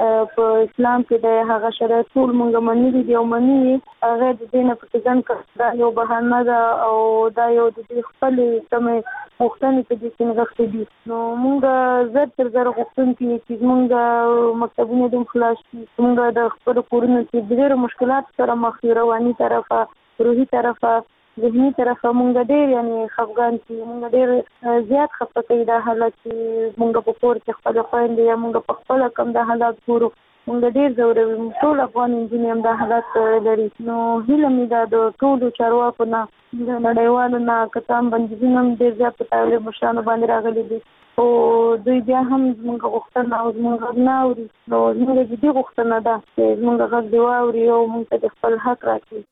په اسلام کې د هغه شرایط ټول مونږ منلي دي او مني هغه د دې نه په ځان کې دا یو بهانه ده او دا یو د خپل سمې غوښتنې په دې کې نغښتې دي. نو مونږ زر تر زر غوښتونکي چې مونږ مکتبونه د خلاص شي، مونږ د خپل کورونو کې ډېر مشکلات سره مخ یو، رواني طرفه، روحي طرفه، ذهني طرفه مونږ ډېر یعنی خفګان چې مونږ ډېر زیات خفه کوي دا حالت چې مونږ په کور کې خپل خويندې یا مونږ په خپل کم دا حالات ګورو، مونږ ډېر ځوروي. ټول افغان نجونې هم دا حالات لري. نو هیله مې دا د ټولو چارواکو نه د نړیوالو نه کتام بندیزونه هم ډېر زیات په طالب مشرانو باندې راغلي دي او دوی بیا هم زموږ غوښتنه او زموږ غږ نه اوري. نو زموږ جدي غوښتنه ده چې زموږ غږ دې واوري او موږ ته خپل حق راکړي.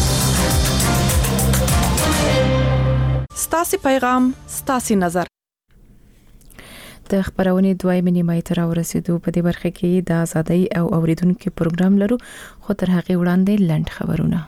ستاسو پیغام ستاسو نظر. د خبرونې دویمه نیمه تر ورسېدو په دې برخه کې د ازادۍ او اوریدونکو پروګرام لرو، خو تر هغه وړاندې لنډ خبرونه.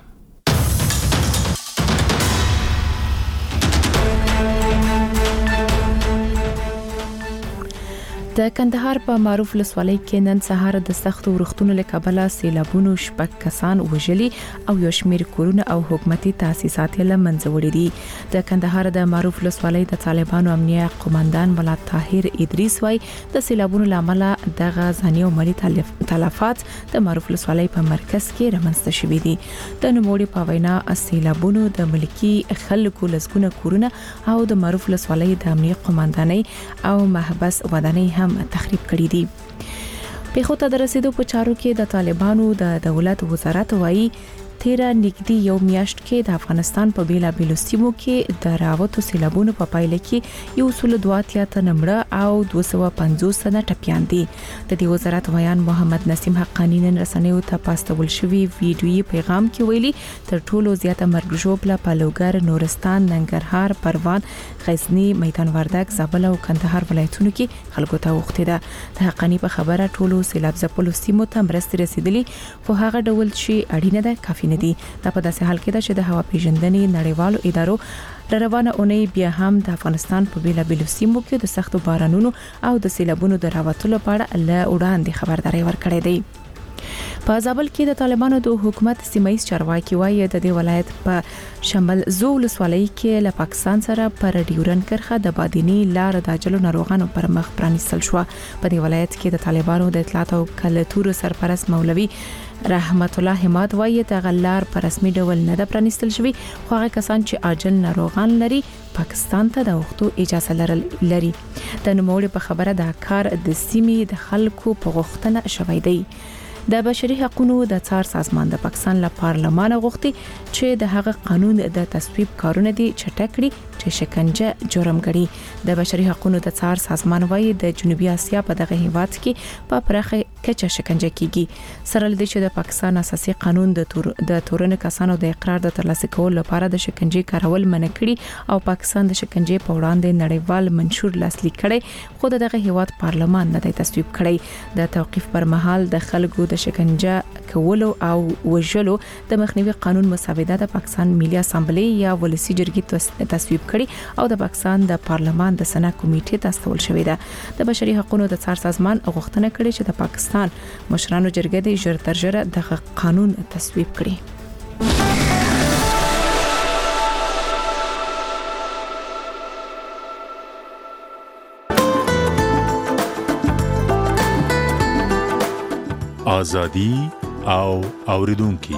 د کندهار په معروف ولسوالۍ کې نن سهار د سختو ورښتونو له کبله سیلابونو شپږ کسان وژلي او یو شمېر کورونه او حکومتي تاسیسات له منځه وړي دي. د کندهار د معروف ولسوالۍ د طالبانو امنیه قومندان مولا طاهر ادریس وايي د سیلابونو لامل دغه ځاني او مالی تلفات د معروف ولسوالۍ په مرکز کې رامنځته شوي دي. د نوموړي په وینا سیلابونو د ملکی خلکو لسګونه کورونه او د معروف ولسوالۍ د امنیه قومندانۍ او محبس ودانۍ هم تخریب کړي دي. په خو ته د رسیدو په چارو کې د طالبانو د دولت وزارت وایي تیرا نګدي یو میاشت کې د افغانستان په بیلابیلو سیمو کې د راوتو سیلابونو په پایله کې یو سل 2 تنمړه او 250 تنه ټپيان دي. د دې وزارت ویان محمد نسیم حقانی نن رسنیو ته پاستول شوی ویډیويي پیغام کې ویلي تر ټولو زیاته مرګ ژوبله په لوګر، نورستان، ننګرهار، پروان، غزنی، میدان وردګ، زابل او کندهار ولایتونو کې خلکو ته وخته ده. د حقانی په خبره ټولو سیلاب ځپلو سیمو ته مرستې رسیدلي، خو هغه ډول چې اړینه ده کافي نه دي. دا په داسې حال کې ده چې د هوا پیژندنې نړیوالو ادارو روانه اونۍ بیا هم د افغانستان په بیلابیلو سیمو کې د سختو بارانونو او د سیلابونو د راوتلو په اړه له وړاندې خبرداري ورکړې ده. په زابل کې د طالبانو د حکومت سیمایي چارواکي وایي د دې ولایت په شمال زو ولسوالۍ کې له پاکستان سره پر ډیورن کرخه د بادینی لار د اجلو ناروغانو پر مخ پرانیستل شو. په دې ولایت کې د طالبانو د اطلاعات او کلتور سرپرست مولوي رحمت الله حماد وایي د غلار په رسمي ډول نه د پرانیستل شوی، خو هغه کسان چې اجل ناروغان لري پاکستان ته د وختو اجازه لري. د نوموړي په خبره د کار د سیمې د خلکو په غوښتنه شوی دی. د بشري حقوقو د څار سازمان د پاکستان له پارلمان غوښتي چې د هغه قانون د تصویب کارونه دي چټکړي چې شکنجه جرم ګڼي. د بشري حقوقو د څار سازمان وايي د جنوبي اسیا په دغه هیواد کې په پراخه کچه شکنجه کیږي. سره لدی چې د پاکستان اساسي قانون د تورن کسانو د اقرار د ترلاسه کولو لپاره د شکنجه کارول منع کړي او پاکستان د شکنجه په وړاندې نړیوال منشور لاسلیک کړي، خو دغه هیواد پارلمان نه دی تصویب کړی. د توقيف پر مهال د خلکو د شکنجه کولو او وژلو د مخنیوي قانون مسوده د پاکستان ملي اسامبلی یا ولسی جرګې تصویب کړي او د پاکستان د پارلمان د سنا کمیټې ته استول شوې ده. د بشري حقوقو د څار سازمان غوښتنه کړې چې د پاکستان مشرانو جرګې د ژر تر ژره د قانون تصویب کړي. ازادي او اوریدونکو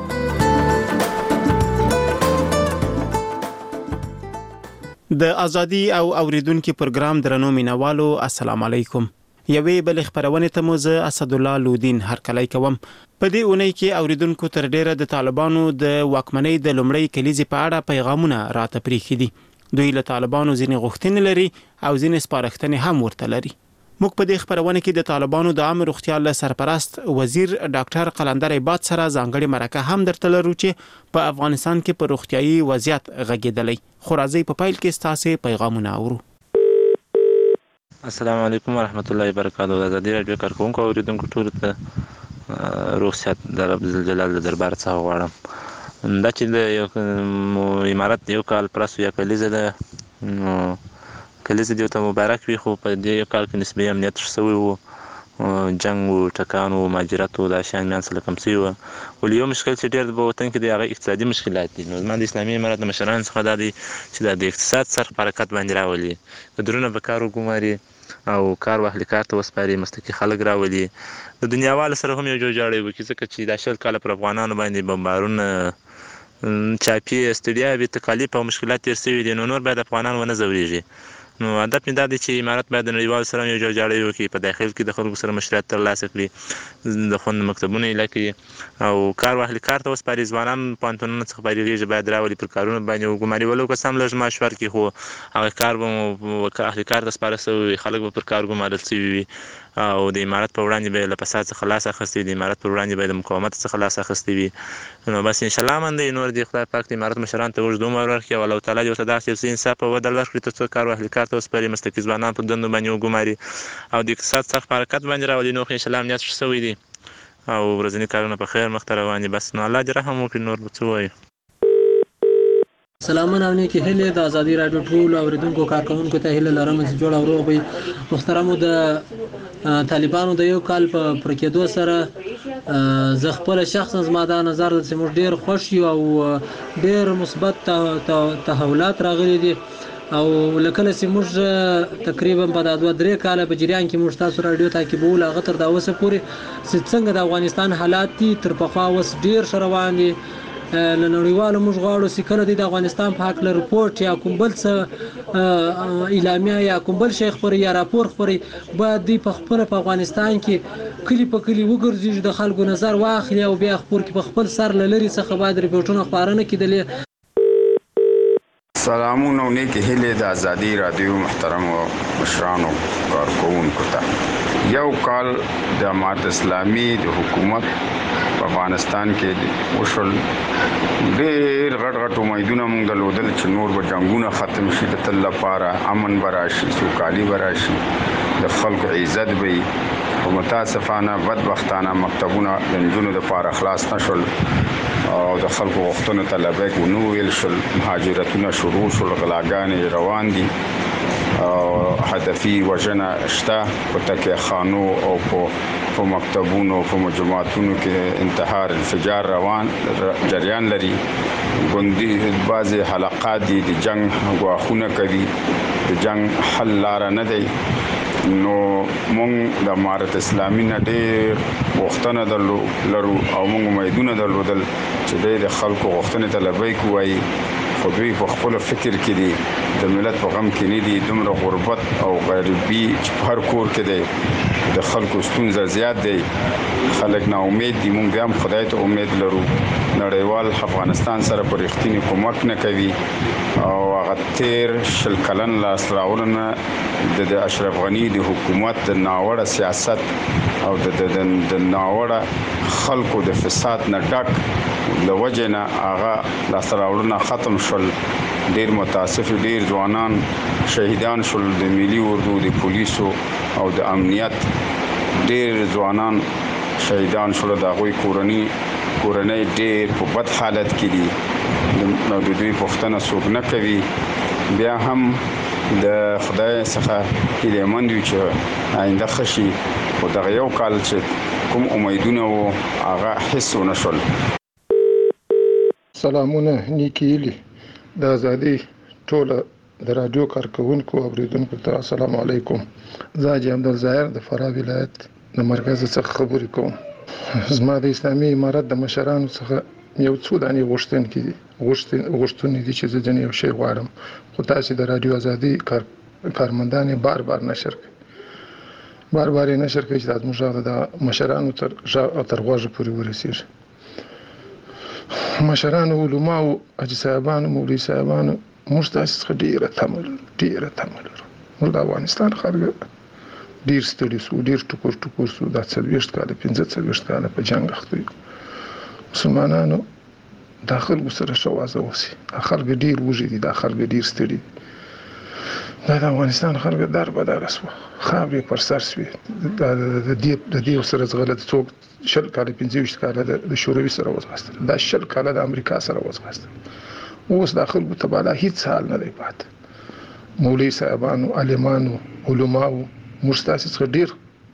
د ازادي او اوریدونکو پروګرام درنو مینوالو السلام علیکم. یوې بل خبرونه ته موزه اسد الله لودین هرکلی کوم. په دې اونۍ کې اوریدونکو تر ډیره د طالبانو د واکمنۍ د لومړی کلیزې په اړه پیغامونه راته پریخي دي. دوی له طالبانو ځینې غوښتنې لري او ځینې سپارښتنې هم ورته لري. موږ په دې خبرونه کې د طالبانو د عام روغتیا له سرپرست وزیر ډاکټر قلندر عباد سره ځانګړي مرکه هم درته لرو چې په افغانستان کې په روغتیايي وضعیت غږیدلی. خو راځي په پیل کې ستاسو پیغامونه اورو. السلام علیکم ورحمت الله وبرکاته. د ازادي رادیو کارکونکو اوریدونکو ټول ته روغتیات د رب جلال دربار څخه غواړم. دا چې د یو امارت یو کال پرسو یا کلیزه ده کلیزه دیو ته مبارک وي، خو په دې یو کال کې نسبي امنیت شوی وو جنگ او ټکان او مهاجرت او دا شیان میان سره کم شوي وو. ولې یو مشکل چې ډېر په وطن کې دی هغه اقتصادي مشکلات دي. نو زما د اسلامي امارت د مشرانو څخه دا دی چې دا د اقتصاد سر په حرکت باندې راولي، کدرونه په کار وګماري او کار واخلي، کار ته وسپاري، مستقي خلک راولي، د دنیاوالو سره هم یو جوړجاړی وکړي، ځکه چې دا 20 کاله پر افغانانو باندې بمبارونه، چاپي، ستړیا، بې تکالیف او مشکلات تېر شوي دي. نو نور باید افغانان ونه ځورېږي. نو هدف مې دا دی چې امارت باید د نړیوالو سره یو جوړجاړی وکړي، په داخل کې د خلکو سره مشروعیت ترلاسه کړي، د خوند مکتبونه ایله کړي او کار واخلي، کار ته وسپاري. ځوانان پوهنتونونو څخه فارغېږي باید راولي، پر کارونو باندې وګماري، ولو که څه هم لږ معاش ورکړي، خو هغه کار به مو اهلي کار ته سپاره شوی وي، خلک به پر کار ګمارل شوي وي او د امارت په وړاندې به یې له فساد څخه لاس اخیستی وي، د امارت په وړاندې به یې د مقاومت څخه لاس اخیستی وي. نو بس انشاءالله امن دی. نور د خدای پاک د امارت مشرانو ته اوږد عمر ورکړي او الله تعالی دې ورته داسې یو څه انصاف او عدل ورکړي تر څو کار واخلي، کار ته وسپاري، مستقي ځوانان په دندو باندې وګماري او د اقتصاد څخه په حرکت باندې راولي. نو خو انشاءالله امنیت ښه شوی دی او ورځني کارونه په خیر مخته روان دي. بس نو الله دې رحم وکړي، نور به څه ووایو. سلامونه او نیکې هیلې د ازادي راډیو ټولو اورېدونکو کارکوونکو ته هیله لرم چې جوړ او روغ وي. محترمو، د طالبانو د یو کال په پوره کېدو سره زه خپله شخصا زما دا نظر ده چې موږ ډېر خوښ یو او ډېر مثبت تحولات راغلي دي او لکه چې موږ تقریبا په دا 2-3 کاله په جریان کې موږ تاسو راډیو تعقیبول هغه تر دا اوسه پورې چې څنګه د افغانستان حالات دي تر پخوا اوس ډېر ښه روان دي. له نړیوالو موږ غواړو چې کله د افغانستان په هکله رپورټ یا کوم بل څه اعلامیه یا کوم بل شی خپري یا راپور خپري، باید دوی په خپله په افغانستان کې کلي په کلي وګرځي، د خلکو نظر واخلي او بیا خپور کې په خپل سر له لرې څخه باید رپورټونه خپاره نه کېدلې. سلامونه او نیکې هیلې د ازادي راډیو محترمو مشرانو کارکوونکو ته. یو کال د امارت اسلامي د حکومت په افغانستان کې وشول، ډېر غټ امیدونه موږ درلودل چې نور به جنګونه ختم شي، د تل لپاره امن به راشي، سوکالي به راشي، د خلکو عزت به وي. خو متاسفانه بدبختانه مکتبونه د نجونو دپاره خلاص نه شول او د خلکو غوښتنو ته لبیک ونه ویل شول، مهاجرتونه شروع شول، غلاګانې روان دي او هدفي وژنه شته په تکیه خانو او په مکتبونو په مجموعاتونو کې انتحار انفجار روان جریان لري. ګوندي بعضې حلقات دي د جنگ ګواښونه کوي، د جنگ حل لاره نه دی. نو مونږ د امارت اسلامي نه ډېر غوښتنه لرو او مونږ امیدونه درلودل چې د خلکو غوښتنې ته لبیک ووایي، خو دوی په خپل فکر کې دي، د ملت په غم کې نه دي. دومره غربت او غریبي چې په هر کور کې دی، د خلکو ستونزه زیات دی، خلک نا امید دي. مونږ هم خدای ته امید لرو، نړیوال افغانستان سره په رښتینې کومک نه کوي او هغه 13 کلن لاس راوړنه د اشرف غني د حکومت د ناوړه سیاست او د ناوړه خلکو د فساد نه ډک لوجه نه هغه لاس راوړنه ختم شول. ډیر متاسف، ډیر ځوانان شهیدان شول، د ملي اردو، د پولیسو او د امنیت ډیر ځوانان شهیدان شول. د هغوی کورنۍ ډیر په بد حالت کې دي، نو د دوی پوښتنه څوک نه کوي. بیا هم د خدای څخه هیله‌مند یو چې آینده ښه شي، خو دغه یو کال چې کوم امیدونه وو هغه هیڅ ونه شول. سلامونه نیکې هیلې د ازادي ټوله د راډیو کارکوونکو او اوریدونکو ته السلام علیکم. زه حاجي عبدالظاهر د فراه ولایت د مرکز څخه خبرې کوم. زما د اسلامي امارت د مشرانو څخه یو څو دانې غوښتنې دي چې زه ځنې یو شی غواړم، خو تاسې د راډیو ازادي کارمندان یې بار نشر کوي، بار یې نشر کوي چې دا زموږ غږ د مشرانو تر غوږه پورې ورسېږي. مشرانو، علماو، حاجي صاحبانو، مولوي صاحبانو، موږ تاسې څخه ډېره تمه لرو. موږ د افغانستان خلک ډېر ستړي سو، ډېر ټکور سو. دا 40 کاله 45 کاله په جنګ اخته یو. مسلمانانو دا خلکو سره ښه وضع وسي، دا خلک ډېر وږي دي، دا خلک ډېر ستړي دي. دا د افغانستان خلک دار سوه، خاورې پر سر سوې. د دې سره زغلت څوک 20 کاله 25 کاله د شوروي سره وځغاستل، دا 20 کاله د امریکا سره وځغاستل. اوس دا خلکو ته بالا هیڅ حال نه دی پاتې. مولوي صاحبانو، عالمانو، علماو، موږ تاسې څخه ډېر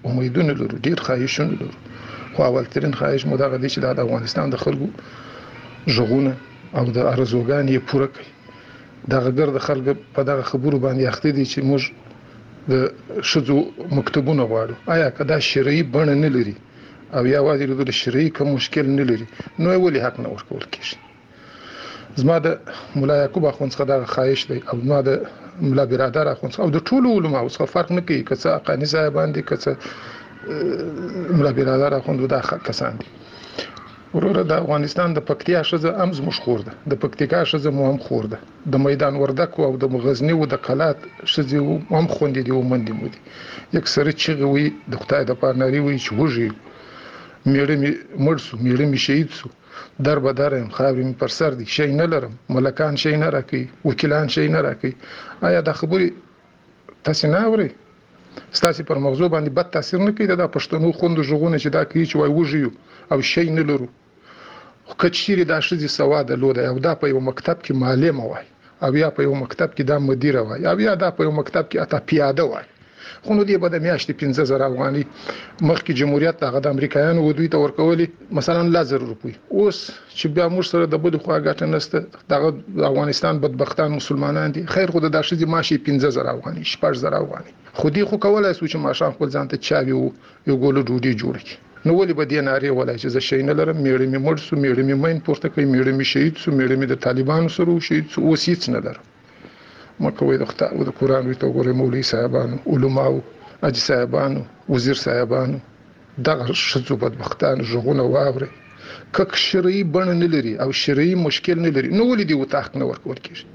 امیدونه لرو، ډیر خواهشونه لرو، خو اولترین خواهش مو دغه دی چې د افغانستان د خلکو ژغونه او د ارزوګان یې پوره کړي. دغه ګرد خلک په دغه خبرو باندې اخته دي چې موږ د ښځو مکتبونه غواړو. آیا که دا شرعي بڼه نه لري او یا یوازې د شرعي کوم مشکل نه لري نو ولې حق نه ورکول کېږي؟ زما د ملا یعقوب اخوند څخه دغه خواهش دی او زما د ملا برادر اخوند څخه او د ټولو علماو څخه فرق نه کوي که څه حقاني صاحبان دي که څه ملا برادر اخوند دا کسان دي. وروره د افغانستان د پکتیا ښځه هم زموږ خور ده، د پکتیکا ښځه مو هم خور ده، د میدان وردک او د غزني او د قلات ښځې هم خوندې دي او مندې مو دي. یک سره چغې وي د خدای د پاره نارې وي چې وږي میړه مې مړ سو، میړه مې شهید سو، در به در یم خاورې مې پر سر دي، شی نه لرم، ملکان شی نه راکوي، وکیلان شی نه راکوي. آیا دا خبرې تاسې نه اورئ؟ ستاسې پر مغزو باندې بد تاثیر نه کوي د پښتنو خوندو ژغونه چې دا کوي چې وای وږي یو او شی نه لرو؟ خو که چیرې دا ښځې سواده لوده او دا په یو مکتب کې معلمه وای او یا په یو مکتب کې دا مدیره وای او یا دا په یو مکتب کې اته پیاده وای، خو نو دې به د میاشتې 15,000 افغانۍ مخکې جمهوریت هغه د امریکایانو و دوی ته ورکولې مثلا 10,000 روپۍ. اوس چې بیا موږ سره د بلې خوا ګټه نشته، دغه د افغانستان بدبختان مسلمانان دي، خیر خو د ښځې معاش یې 15,000 افغانۍ 6,000 افغانۍ، خو دې خو کولی شو چې ماښام خپل ځان ته چاوي او یو ګوله ډوډۍ جوړه کړي. نو ولې به دې نارې ولی چې زه شی نه لرم، میړه مې مړ سو، میړه مې مین پورته کوي، میړه مې شهید سو، میړه مې د طالبانو سره شهید سو، اوس هیڅ نه لرم. مکوې د خدای او د قرآن وي ته وګورئ مولوي صاحبانو، علماو، حاجي صاحبانو، وزیر صاحبانو دغه ښځو بدبختانو ژغونه واورئ. که شرعي بڼه نه لري او شرعي مشکل نه لري نو ولې دې ورته حق نه ورکول کېږي؟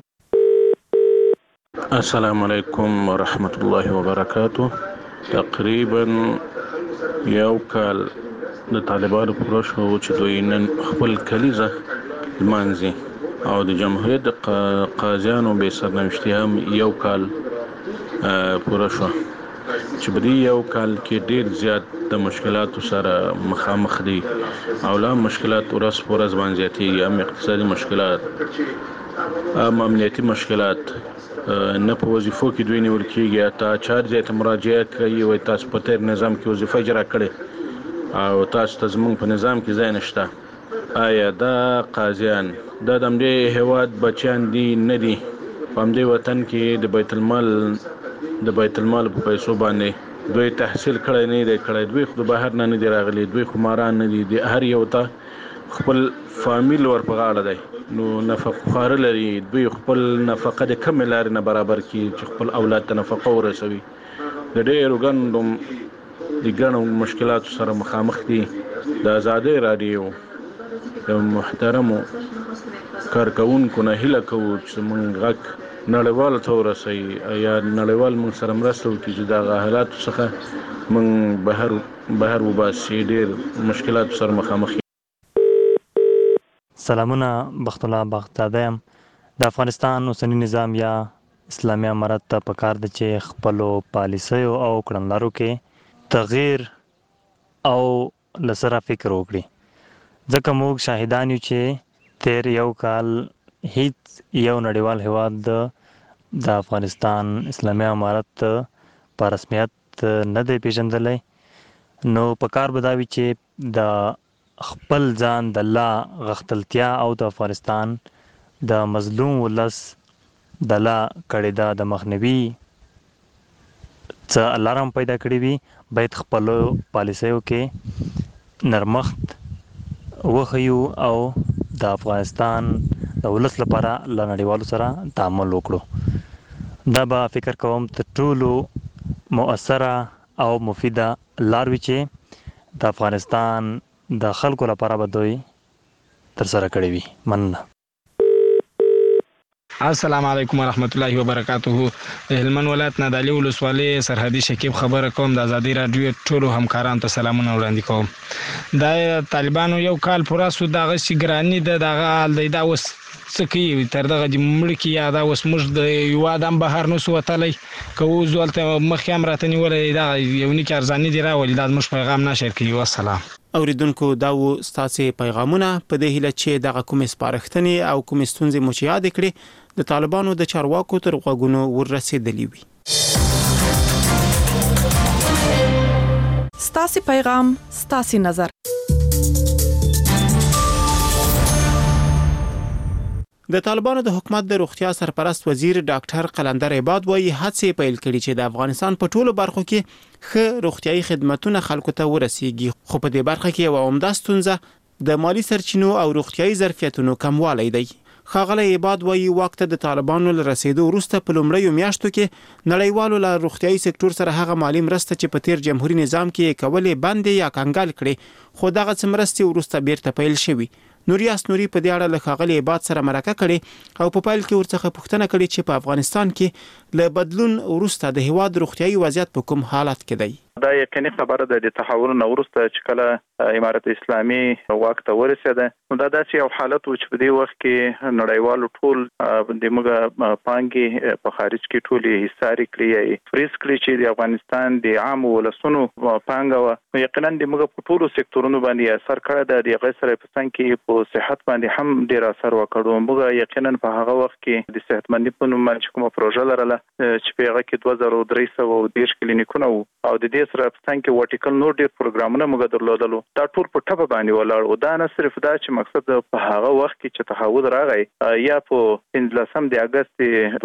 السلام علیکم ورحمت الله وبرکاته. تقریبا یو کال د طالبانو پوره شو چې دوی نن خپل کلیزه لمانځي او د جمهوریت د قاضیانو بې سرنوشتي هم یو کال پوره شو چې په دې یو کال کې ډیر زیات د مشکلاتو سره مخامخ دي او لا مشکلات ورځ په ورځ باندې زیاتېږي، هم اقتصادي مشکلات، هم امنیتي مشکلات، نه په وظیفو کې دوی نیول کېږي، تا چار ځای ته مراجعه کوي وایي تاسو په تېر نظام کې وظیفه اجرا کړې او تاسو ته زموږ په نظام کې ځای نشته. آیا دا قاضیان دا د همدې هیواد بچیان دي نه دي؟ په همدې وطن کې د بیت المال په پیسو باندې دوی تحصیل کړی نه دی کړی، دوی خو د بهر نه دي راغلي، دوی خو ماران نه دي، هر یو ته خپل فامیل ور په غاړه دی، نو نفقه خواره لري، دوی خپل نفقه د کمې لارې نه برابر کړي چې خپل اولاد ته نفقه ورسوي. د ډېرو ګڼو مشکلاتو سره مخامخ دي. د ازادۍ راډیو د محترمو کارکوونکو نه هیله کوو چې موږ غږ نړیوالو ته ورسوي یا نړیوال موږ سره مرسته وکړي چې دغه حالاتو څخه موږ بهر وباسي، ډېر مشکلاتو سره مخامخ. سلامونه، بخت الله بغدادی یم. د افغانستان اوسنی نظام یا اسلامي امارت ته پکار ده چې خپلو پالیسیو او کړنلارو کې تغییر او لسره فکر وکړي، ځکه موږ شاهدان یو چې تیر یو کال هیڅ یو نړیوال هیواد د افغانستان اسلامي امارت په رسمیت نه دی پیژندلی. نو پکار به دا وي چې د خپل ځان د لا غختلتیا او د افغانستان د مظلوم ولس د لا کړې ده د مخنیوي څه الارم پیدا کړی وي، باید خپلو پالیسیو کې نرمښت وښیو او د افغانستان د ولس لپاره له نړیوالو سره تعامل وکړو. دا به فکر کوم تر ټولو مؤثره او مفیده لار وي چې د افغانستان د خلکو لپاره به دوی ترسره کړی وي. مننه. السلام علیکم ورحمت الله وبرکاته. د هلمند ولایت نه د علي ولسوالۍ سرحدي شکیب خبره کوم. د ازادي راډیو ټولو همکارانو ته سلامونه وړاندې کوم. د طالبانو یو کال پوره سو، دغه ګراني ده، دغه حال دی، دا اوس څه کوي تر دغه مړ کې یا دا اوس موږ د هېواد هم بهر نه سو وتلی، که اوس دلته مخکې هم راته نیولی دغه یو نیک ارزاني دې راولي، دا زموږ پیغام نشر کوي. والسلام. اوریدونکو دا و ستاسې پیغامونه، په دې هیله چې دغه کومې سپارښتنې او کومې ستونزې مو چې یادې کړې د طالبانو د چارواکو تر غوږونو وررسېدلې وي. ستاسو پیغام ستاسو نظر. د طالبانو د حکومت د روغتیا سرپرست وزیر ډاکټر قلندر عباد وایي هڅې پیل کړي چې د افغانستان په ټولو برخو کې ښه روغتیايي خدماتونه خلکو ته ورسیږي، خو په دې برخه کې یو عمده ستونزه د مالی سرچینو او روغتیايي ظرفیتونو کموالی دی. ښاغلی عباد وایي واک ته د طالبانو له رسیدو وروسته په لومړیو میاشتو کې نړیوالو له روغتیايي سکتور سره هغه مالی مرسته چې په تیر جمهوریت نظام کې کولې بندې یا کنګال کړي، خو دغه مرستې وروسته بیرته پیل شوي. نوریاس نوري په دې اړه له ښاغلي عباد سره مرکه کړې او په پیل کې ورڅخه پوښتنه کړې چې په افغانستان کې له بدلون وروسته د هیواد روغتیايي وضعیت په کوم حالت کې دی. دا یقیني خبره ده د تحول نه وروسته چې کله امارت اسلامي واک ته ورسېده، نو دا داسې یو حالت و چې په دې وخت کې نړیوالو ټول د موږ پانګې په خارج کې ټولې حصاري کړې فریز کړې چې د افغانستان د عام ولسونو پانګه و یقینا د موږ په ټولو سکتورونو باندې اثر کړی ده. د هغې سره په څنګ کې په صحت باندې هم ډېر اثر وکړو. موږ یقینا په هغه وخت کې د صحتمندۍ په نوم باندې کومه پروژه لرله چې په هغه کې 2310 کلینیکونه وو او د دې سره په څنګ کې ورټیکل نور ډېر پروګرامونه موږ درلودلو. دا ټول په ټپه باندې ولاړ او دا نه صرف دا چې مقصد په هغه وخت کې چې تحول راغی یا په 15 د اگست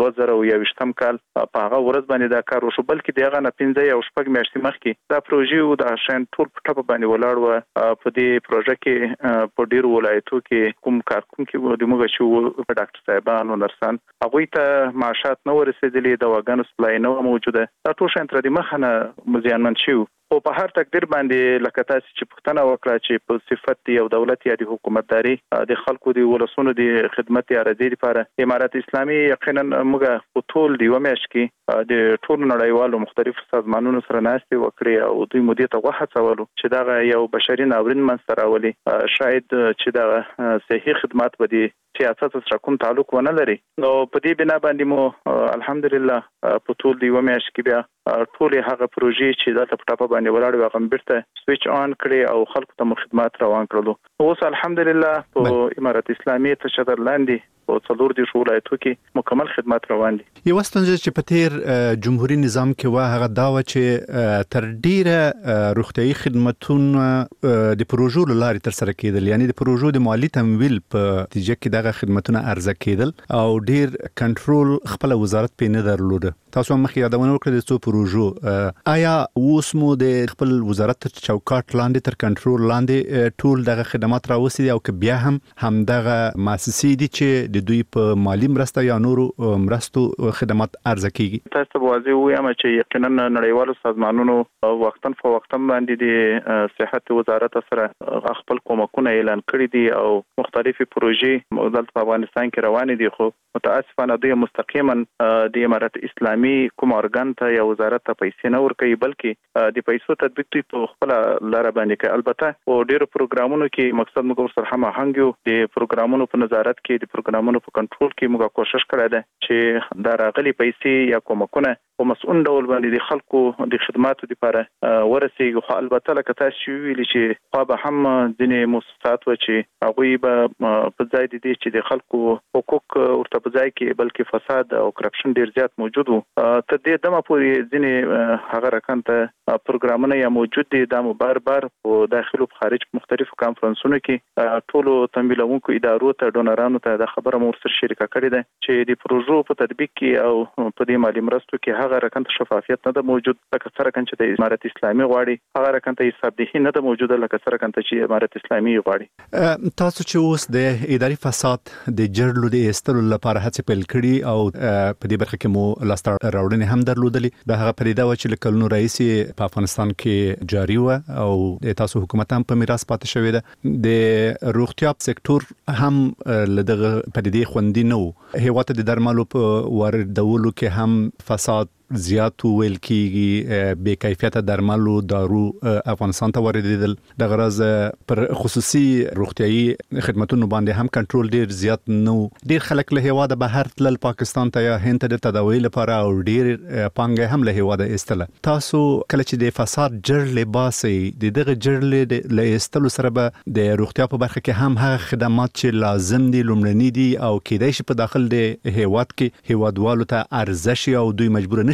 2021 کال په هغه ورځ باندې دا کار وشو، بلکې دغه نه 15 او شپږ میاشتې مخکې دا پروژه او د شین ټول په ټپه باندې ولاړ و. په دې پروژه کې په ډیرو ولایتو کې کوم کارکونکي د موږ چې ډاکټر صاحبان او نرسان هغوی ته معاشات نه ورسېدلې، دواګانو سپلای نه موجوده، دا ټول شین تر دې مخه نه زیانمن شو. او په هر تقدیر باندې لکه تاسو چې پوښتنه وکړه چې په صفت یو دولت یا د حکومتداري د خلکو د ولسونو د خدمت یا رضای لپاره امارت اسلامي یقینا موږ په ټول دی ومېش کې د ټول نړیوالو مختلفو سازمانونو سره ناستې وکړې او دوی مودې ته وهڅولو چې دا یو بشري ناورین منځته راولي. شاید چې دا صحي خدمات به د سیاست سره کوم تعلق ونه لري. نو په دې بنا باندې مو الحمدلله په ټول دی ومېش کې بیا ټول هغه پروژې چې د ټاپه باندې ولاړ و هغه بیرته سویچ آن کړي او خلکو ته خدمات روان کړلو. اوس الحمدلله په امارت اسلامي تشدد لاندې او څلور دي ولایتو کې مکمل خدمات روان دي. یو ستونزه چې په تیر جمهوریت نظام کې و هغه دا و چې تر ډیره روغتيایي خدماتونه د پروژو لارې تر سره کېدل، یعنی د پروژو د مالی تمویل په نتیجه کې دغه خدماتونه ارزه کېدل او ډیر کنټرول خپل وزارت په نه درلوده. تاسو مخکې یادونه وکړه د څو پروژو، آیا اوس مو د خپل وزارت تر چوکاټ لاندې تر کنټرول لاندې ټول دغه خدمات راوستي او که بیا هم دغه مؤسسې دي چې د دوی په مالی مرسته یا نورو مرستو خدمات ارزه کیږي؟ تاسو به واضح وایم چې یقینا نړیوالو سازمانونو وختن په وختن باندې د صحت وزارت سره خپل کومکونه اعلان کړی دي او مختلفي پروژې موږ په افغانستان کې روانې دي، خو متاسفانه دوی مستقیما د امارت اسلامي کوم ارګان ته یا وزارت ته پیسې نه ورکوي، بلکې د پیسو تطبیق دوی په خپل لار باندې کوي. البته په ډیرو پروګرامونو کې مقصد موږ سره هم هنګو د پروګرامونو په نظارت کې د پروګرامونو په کنټرول کې موږ کوشش کړی دی چې دا راغلي پیسې یا کومکونه په مسؤل ډول باندې د خلکو د خدماتو لپاره ورسیږي. خو البته لکه تاسو ویلي چې خو به هم ځینې مؤسسات و چې هغوی به په ځای دي چې د خلکو حقوق ورته په ځای کې بلکې فساد او کرپشن ډیر زیات موجود وو. تر دې دمه پورې ځینې هغه رقم ته پروګرامونه یا موجود دي، دا بار په داخل او خارج مختلفو کانفرنسونو کې ټولو تمویلونکو ادارو ته ډونرانو ته د خبره مور سره شریکه کړې ده چې د پروژو په تطبیق کې او په دې مالی مرستو کې هغه رقم ته شفافیت نه ده موجود، لکه څنګه چې د امارت اسلامي غواړي هغه رقم ته حسابدهي نه ده موجوده، لکه څنګه چې امارت اسلامي غواړي. تاسو چې اوس د اداري فساد د جرلو د استلو لپاره هڅه پیل کړي او په دې برخه کې مو لاسته راوړنې هم درلودلې، د هغه پریدا و چې کلونو رئیس په افغانستان کې جاری و او تاسو حکومت هم په میراث پاتې شوی ده. د روغتیا سکتور هم لدغه پدیدې خوندي نه وو، هیواد د درملو په واردولو کې هم فساد زیات ویل کیږي، بې کیفیت درملو دارو افغانستان ته واردېدل، د غرض پر خصوصي روغتيایي خدماتونو باندې هم کنټرول ډیر زیات نو، ډیر خلک له هیواده بهر تلل پاکستان ته یا هند ته د تداوی لپاره او ډیر پانګه هم له هیواده استله. تاسو کله چې د فساد جرل باسي دغه جرل له استلو سره به د روغتیا په برخه کې هم هغه خدمات چې لازم دي لومړني دي او کېدای شي په داخل د هیواد کې هیوادوالو ته ارزش او دوی مجبور نشي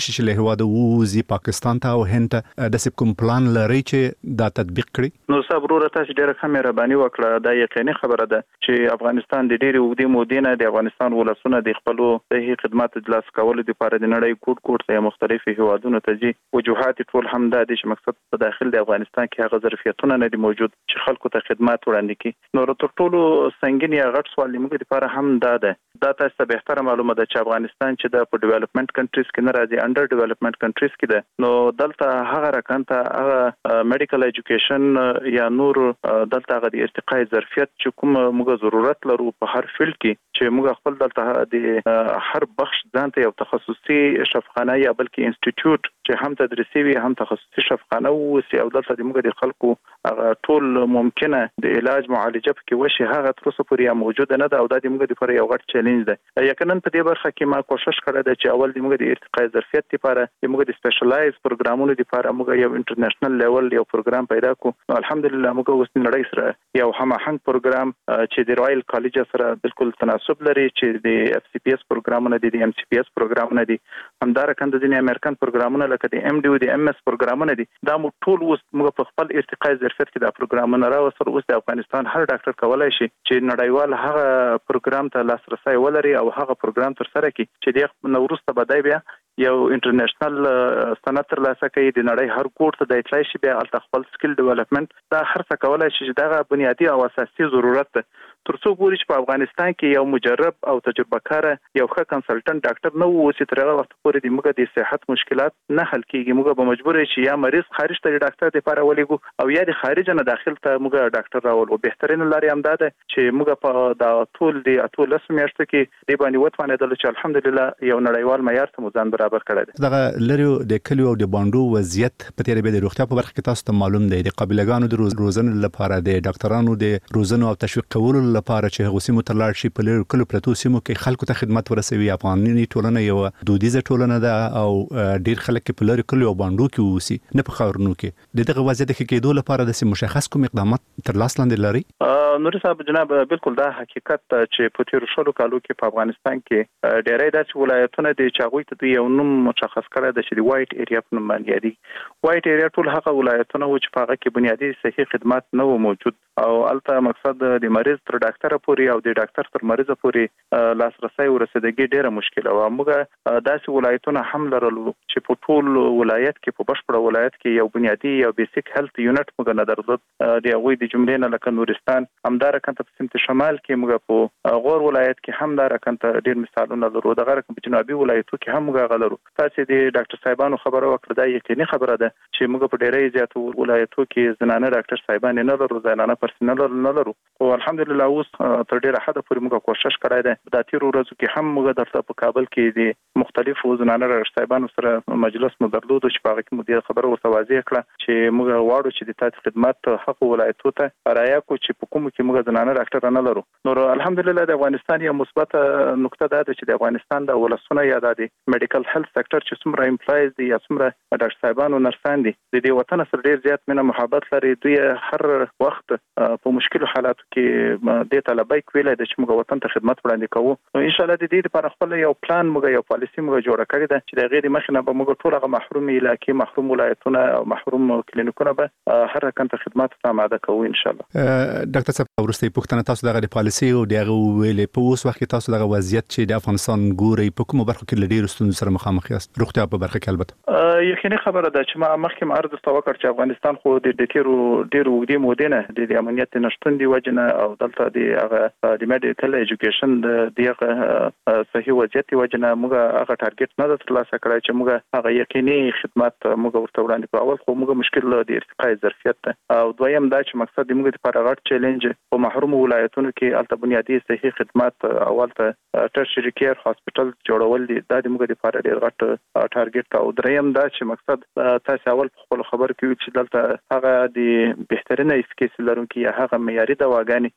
شي چې له هواده ووزي پاکستان ته او هند ته د کوم پلان لري چې دا تطبیق کړي؟ نو صبر تاسو ډیره ښه مهرباني وکړه. دا یقیني خبره ده چې افغانستان د ډیرې اوږدې مودې نه د افغانستان ولسونه د خپل صحي خدماتو د لاس کولو لپاره د نړۍ کوټ ته مختلفو هیوادونو ته ځي. وجوهات ټول هم دا دي چې مقصد په داخل د افغانستان کې هغه ظرفیتونه نه دي موجود چې خلکو ته خدمات وړاندې کړي. نو تر ټولو سنگین یا غټ سوال موږ لپاره هم دا ده. دا تاسو ته بهتره معلومه ده چې افغانستان چې د ډیولپمنٹ کنټریز کې نه راځي، انډر ډیولپمنٹ کنټریز کې ده. نو دلته هغه رکانته هغه میډیکل ایجوکیشن یا نور دلته هغه د ارتقاء ظرفیت چې کوم موږ ضرورت لرو په هر فیلډ کې چې موږ خپل دلته د هر بخش ځانته یو تخصصي شفاخانه یا بلکې انسټیټیوټ چې هم تدریسي وي هم تخصصي شفاخانه وي او دلته د موږ د خلکو ټول ممکنه د علاج معالجه کې وشي هغه تر اوسه پورې موجود نه ده او دا د موږ لپاره یو غټ چیلنج ده. یقینا په دې برخه کې ما کوشش کړی ده چې اول د موږ د ارتقاء ظرفیت لپاره د موږ د سپیشلایز پروګرامونو لپاره موږ یو انټرنیشنل لیول یو پروګرام پیدا کړو. الحمدلله موږ اوس نړۍ سره یو هماهنګ پروګرام چې د رائل کالج سره بالکل تناسب لري چې د اف سی پی اس پروګرامونه دي، د ام سی پی اس پروګرامونه دي، همدارنګه د ځینې امریکن پروګرامونه لکه د ام ډي او د ام اس پروګرامونه دي. دا ټول اوس موږ په خپل ارتقاء ظرفیت کې دا پروګرامونه راوستل. اوس د افغانستان هر ډاکټر کولای شي چې نړیوال هغه پروګرام ته لاسرسي ولري او هغه پروګرام تر سره کړي چې د نوروسته بدای بیا یو انټرنیشنل سند تر لاسه کوي د نړۍ هر کوټ ته د اطلاع شي بیا الته خپل سکل ډیولپمنٹ دا هر څه کولای شي چې دا بنیادی او اساسي ضرورت ده. ترڅو پورې چې په افغانستان کې یو مجرب او تجربه کار یو ښه کنسلټنټ ډاکټر نه وو چې تر هغه وخت پورې د موږ د صحت مشکلات نه حل کیږي. موږ به مجبور شي یا مریض خارج ته ډاکټر لپاره ولېګو او یا د خارج نه داخل ته موږ ډاکټر راولو. بهترین لارې هم ده چې موږ په دا ټول د اتولس میاشتو کې د باندې وتوانېدل چې الحمدلله یو نړیوال معیار ته ځان برابر کړی دی. دغه لري د کلیو او د باندو وضعیت په تیر به د روغتیا په برخه کې تاسو ته معلوم دی د قابلګانو د روزنې لپاره د ډاکټرانو د روزنې او تشویق کولو لپاره چې هغه سیمو ته لاړ شي په لري کلو پرتو سیمو کې خلکو ته خدمت ورسوي. افغاني ټولنه یو دودیزه ټولنه ده او ډیر خلک په لري کلو او باندو کې اوسي نه په خاورونو کې. دغه وضعیت کې کېدو لپاره د مشخص کوم اقدامات تر لاس لاندې لري؟ نوري صاحب جناب بالکل دا حقیقت چې په تیر شلو کالو کې په افغانستان کې ډېرې داسې ولایتونه دي چې هغه ته یو نوم مشخص کړی د شری وایټ ایریا په نوم باندې دي. وایټ ایریا ټول هغه ولایتونه و چې په هغه کې بنیادی صحي خدمات نه و موجود او البته مقصد د مریض تر ډاکټر پورې او د ډاکټر تر مریض پورې لاسرسي ورسېدګي ډېره مشکله و. موږ داسې ولایتونه هم لرلو چې په ټول ولایت کې په بشپړ ولایت کې یو بنیادی یو بیسیک هیلث یونټ موږ نه درلود. د هغوی د جملې نه لکه نورستان همدارنګه په سمت شمال کې موږ په غور ولایت کې همدارنګه ډېر مثالونه لرو. دغه رقم په جنوبي ولایتو کې هم موږ غلرو. تاسو د ډاکټر صاحبانو خبره وکړه دا یقیني خبره ده چې موږ په ډېرې زیاتو ولایتو کې زنانه ډاکټر صاحبان نه لرو، زنانه پرسنل نه لرو. او الحمدلله اوس تر ډېره حد پورې موږ کوشش کړی دی. د تیر ورځو کې هم موږ درته په کابل کې د مختلفو زنانه ډاکټر صاحبانو سره مجلس مو درلود چې په هغه کې مو د خبره ورته واضح کړه چې موږ غواړو چې د تاسو خدمات حق ولایتو ته رایا کو چې په کوم کې موږ زنانه ډاکټر نه لرو. نو الحمدلله د افغانستان یو مثبت نقطه ده چې د افغانستان د ولسونه یا د میډیکل هیلث سېکټر چې څومره امپلایز دي یا څومره ډاکټر صاحبانو نرسان دي د دې وطن سره ډیر زیات مینه محبت لري. دوی هر وخت په مشکل حالاتو کې د طلبای کوي چې موږ وطن ته خدمت وړاندې کوو. نو ان شاء الله د دې لپاره خپل یو پلان موږ یو پالیسی موږ جوړ کړی ده چې د غیر مخنه به موږ ټول هغه محروم علاقې، محروم ولایتونه او محروم کلینیکونه به هر رقم ته خدمات ته آماده کوو ان شاء الله. ډاکټر صاحب ورسته پوښتنه تاسو دغه پالیسی او دغه ویلې په اوس وخت کې تاسو دغه وضعیت چې د افغانستان ګوري په کومه برخه کې لډیر ستونزې سره مخامخ یاست؟ روغتیا په برخه کې البته یقیني خبره ده چې ما مخکې عرض توکړ چې افغانستان خو د ډیرو اوږدې مودې نه د امنیت نشټون دی وجنه او دلته د هغه د میډیکل ایجوکیشن د هغه صحیح وضعیت وجنه موږ هغه ټارګټ نه ترلاسه کړی چې موږ هغه یقیني خدمات موږ ورته وړاندې کوو. اول خو موږ مشکل د ارتقاء ظرفیت ده او دویم دا چې مقصد موږ لپاره غټ چیلنج په محروم ولایتونو کې البته بنیادی صحي خدمات اول ته ټرشري کیر هاسپټل جوړول دي. دا د موږ لپاره ډیر غټ ټارګټ او دریم دا چې مقصد تاسو اول په خپل خبر کې چې دلته هغه د بهترینه افیکاسي لرونکي هغه معیاري دواګانې چې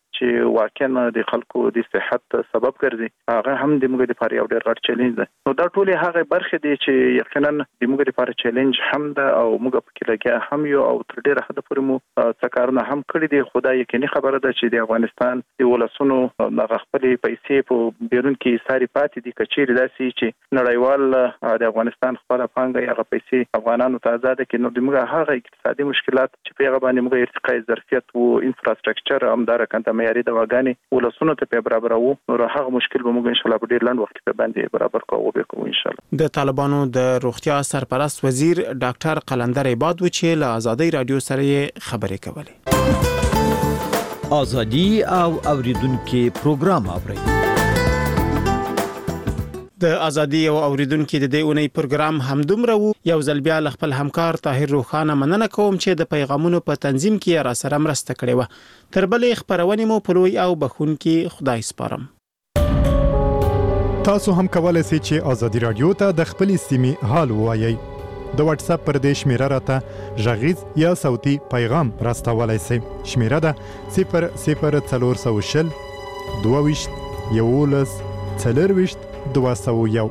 چې واقعا د خلکو د صحت سبب ګرځي هغه هم د موږ لپاره یو ډېر غټ چیلنج دی. نو دا ټول هغه برخه دي چې یقینا د موږ لپاره چیلنج هم ده او موږ په کې لګیا هم یو او تر ډېره حد پورې مو څه کارونه هم کړی دي. خدای یقیني خبره ده چې د افغانستان د ولسونو د خپلې پیسې په بیرون کې ساري پاتې دي کچېرې داسې چې نړیوال د افغانستان خپل پانګه هغه پیسې افغانانو ته آزاد کړي. نو د موږ هغه اقتصادي مشکلات چې په هغه باندې موږ ارتقای ظرفیت او انفراستراکچر همدار کنده معیاري دواګانې ولسونو ته برابرو. نو هغه مشکل به موږ ان شاء الله په ډېر لنډ وخت کې باندې برابر کوو ان شاء الله. د طالبانو د روغتیا سرپرست وزیر ډاکټر قلندر عباد و چې له آزادۍ رادیو سره خبرې کولې. ازادي او اوریدونکو پروګرام اوري. د ازادي او اوریدونکو د دې اونۍ پروګرام همدومره وو. یو ځل بیا خپل همکار طاهر روخانه مننه کوم چې د پیغامونو په تنظیم کې را سره مرسته کړې و. تر بلې خبرونه مو په لوی او بخونکي خدای سپارم. تاسو هم کولای شئ چې ازادي رادیو ته د خپل سیمې حال ووایي. د واتس اپ پر دې شمیره راته ژغیز یا صوتي پیغام راستولای شئ. شمیره ده 00420 22 11 40 201.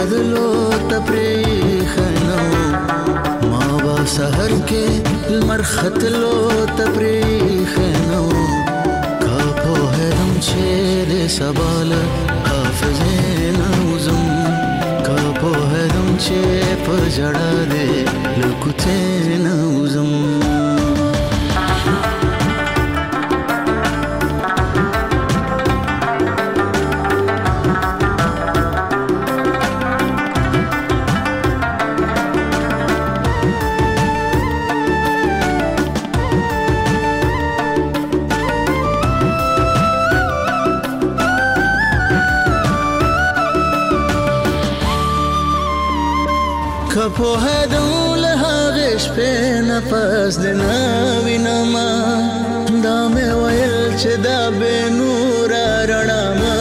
تلو تپریخنو ما با سحر کې لمر ختلو تپریخنو کا په هرم چې د سبال حافظین وزم کا په هرم چې په جړه دې لکوتین وزم په هدول هغه شپه نفس د نوینما دا مې ویل چې دا به نور رڼا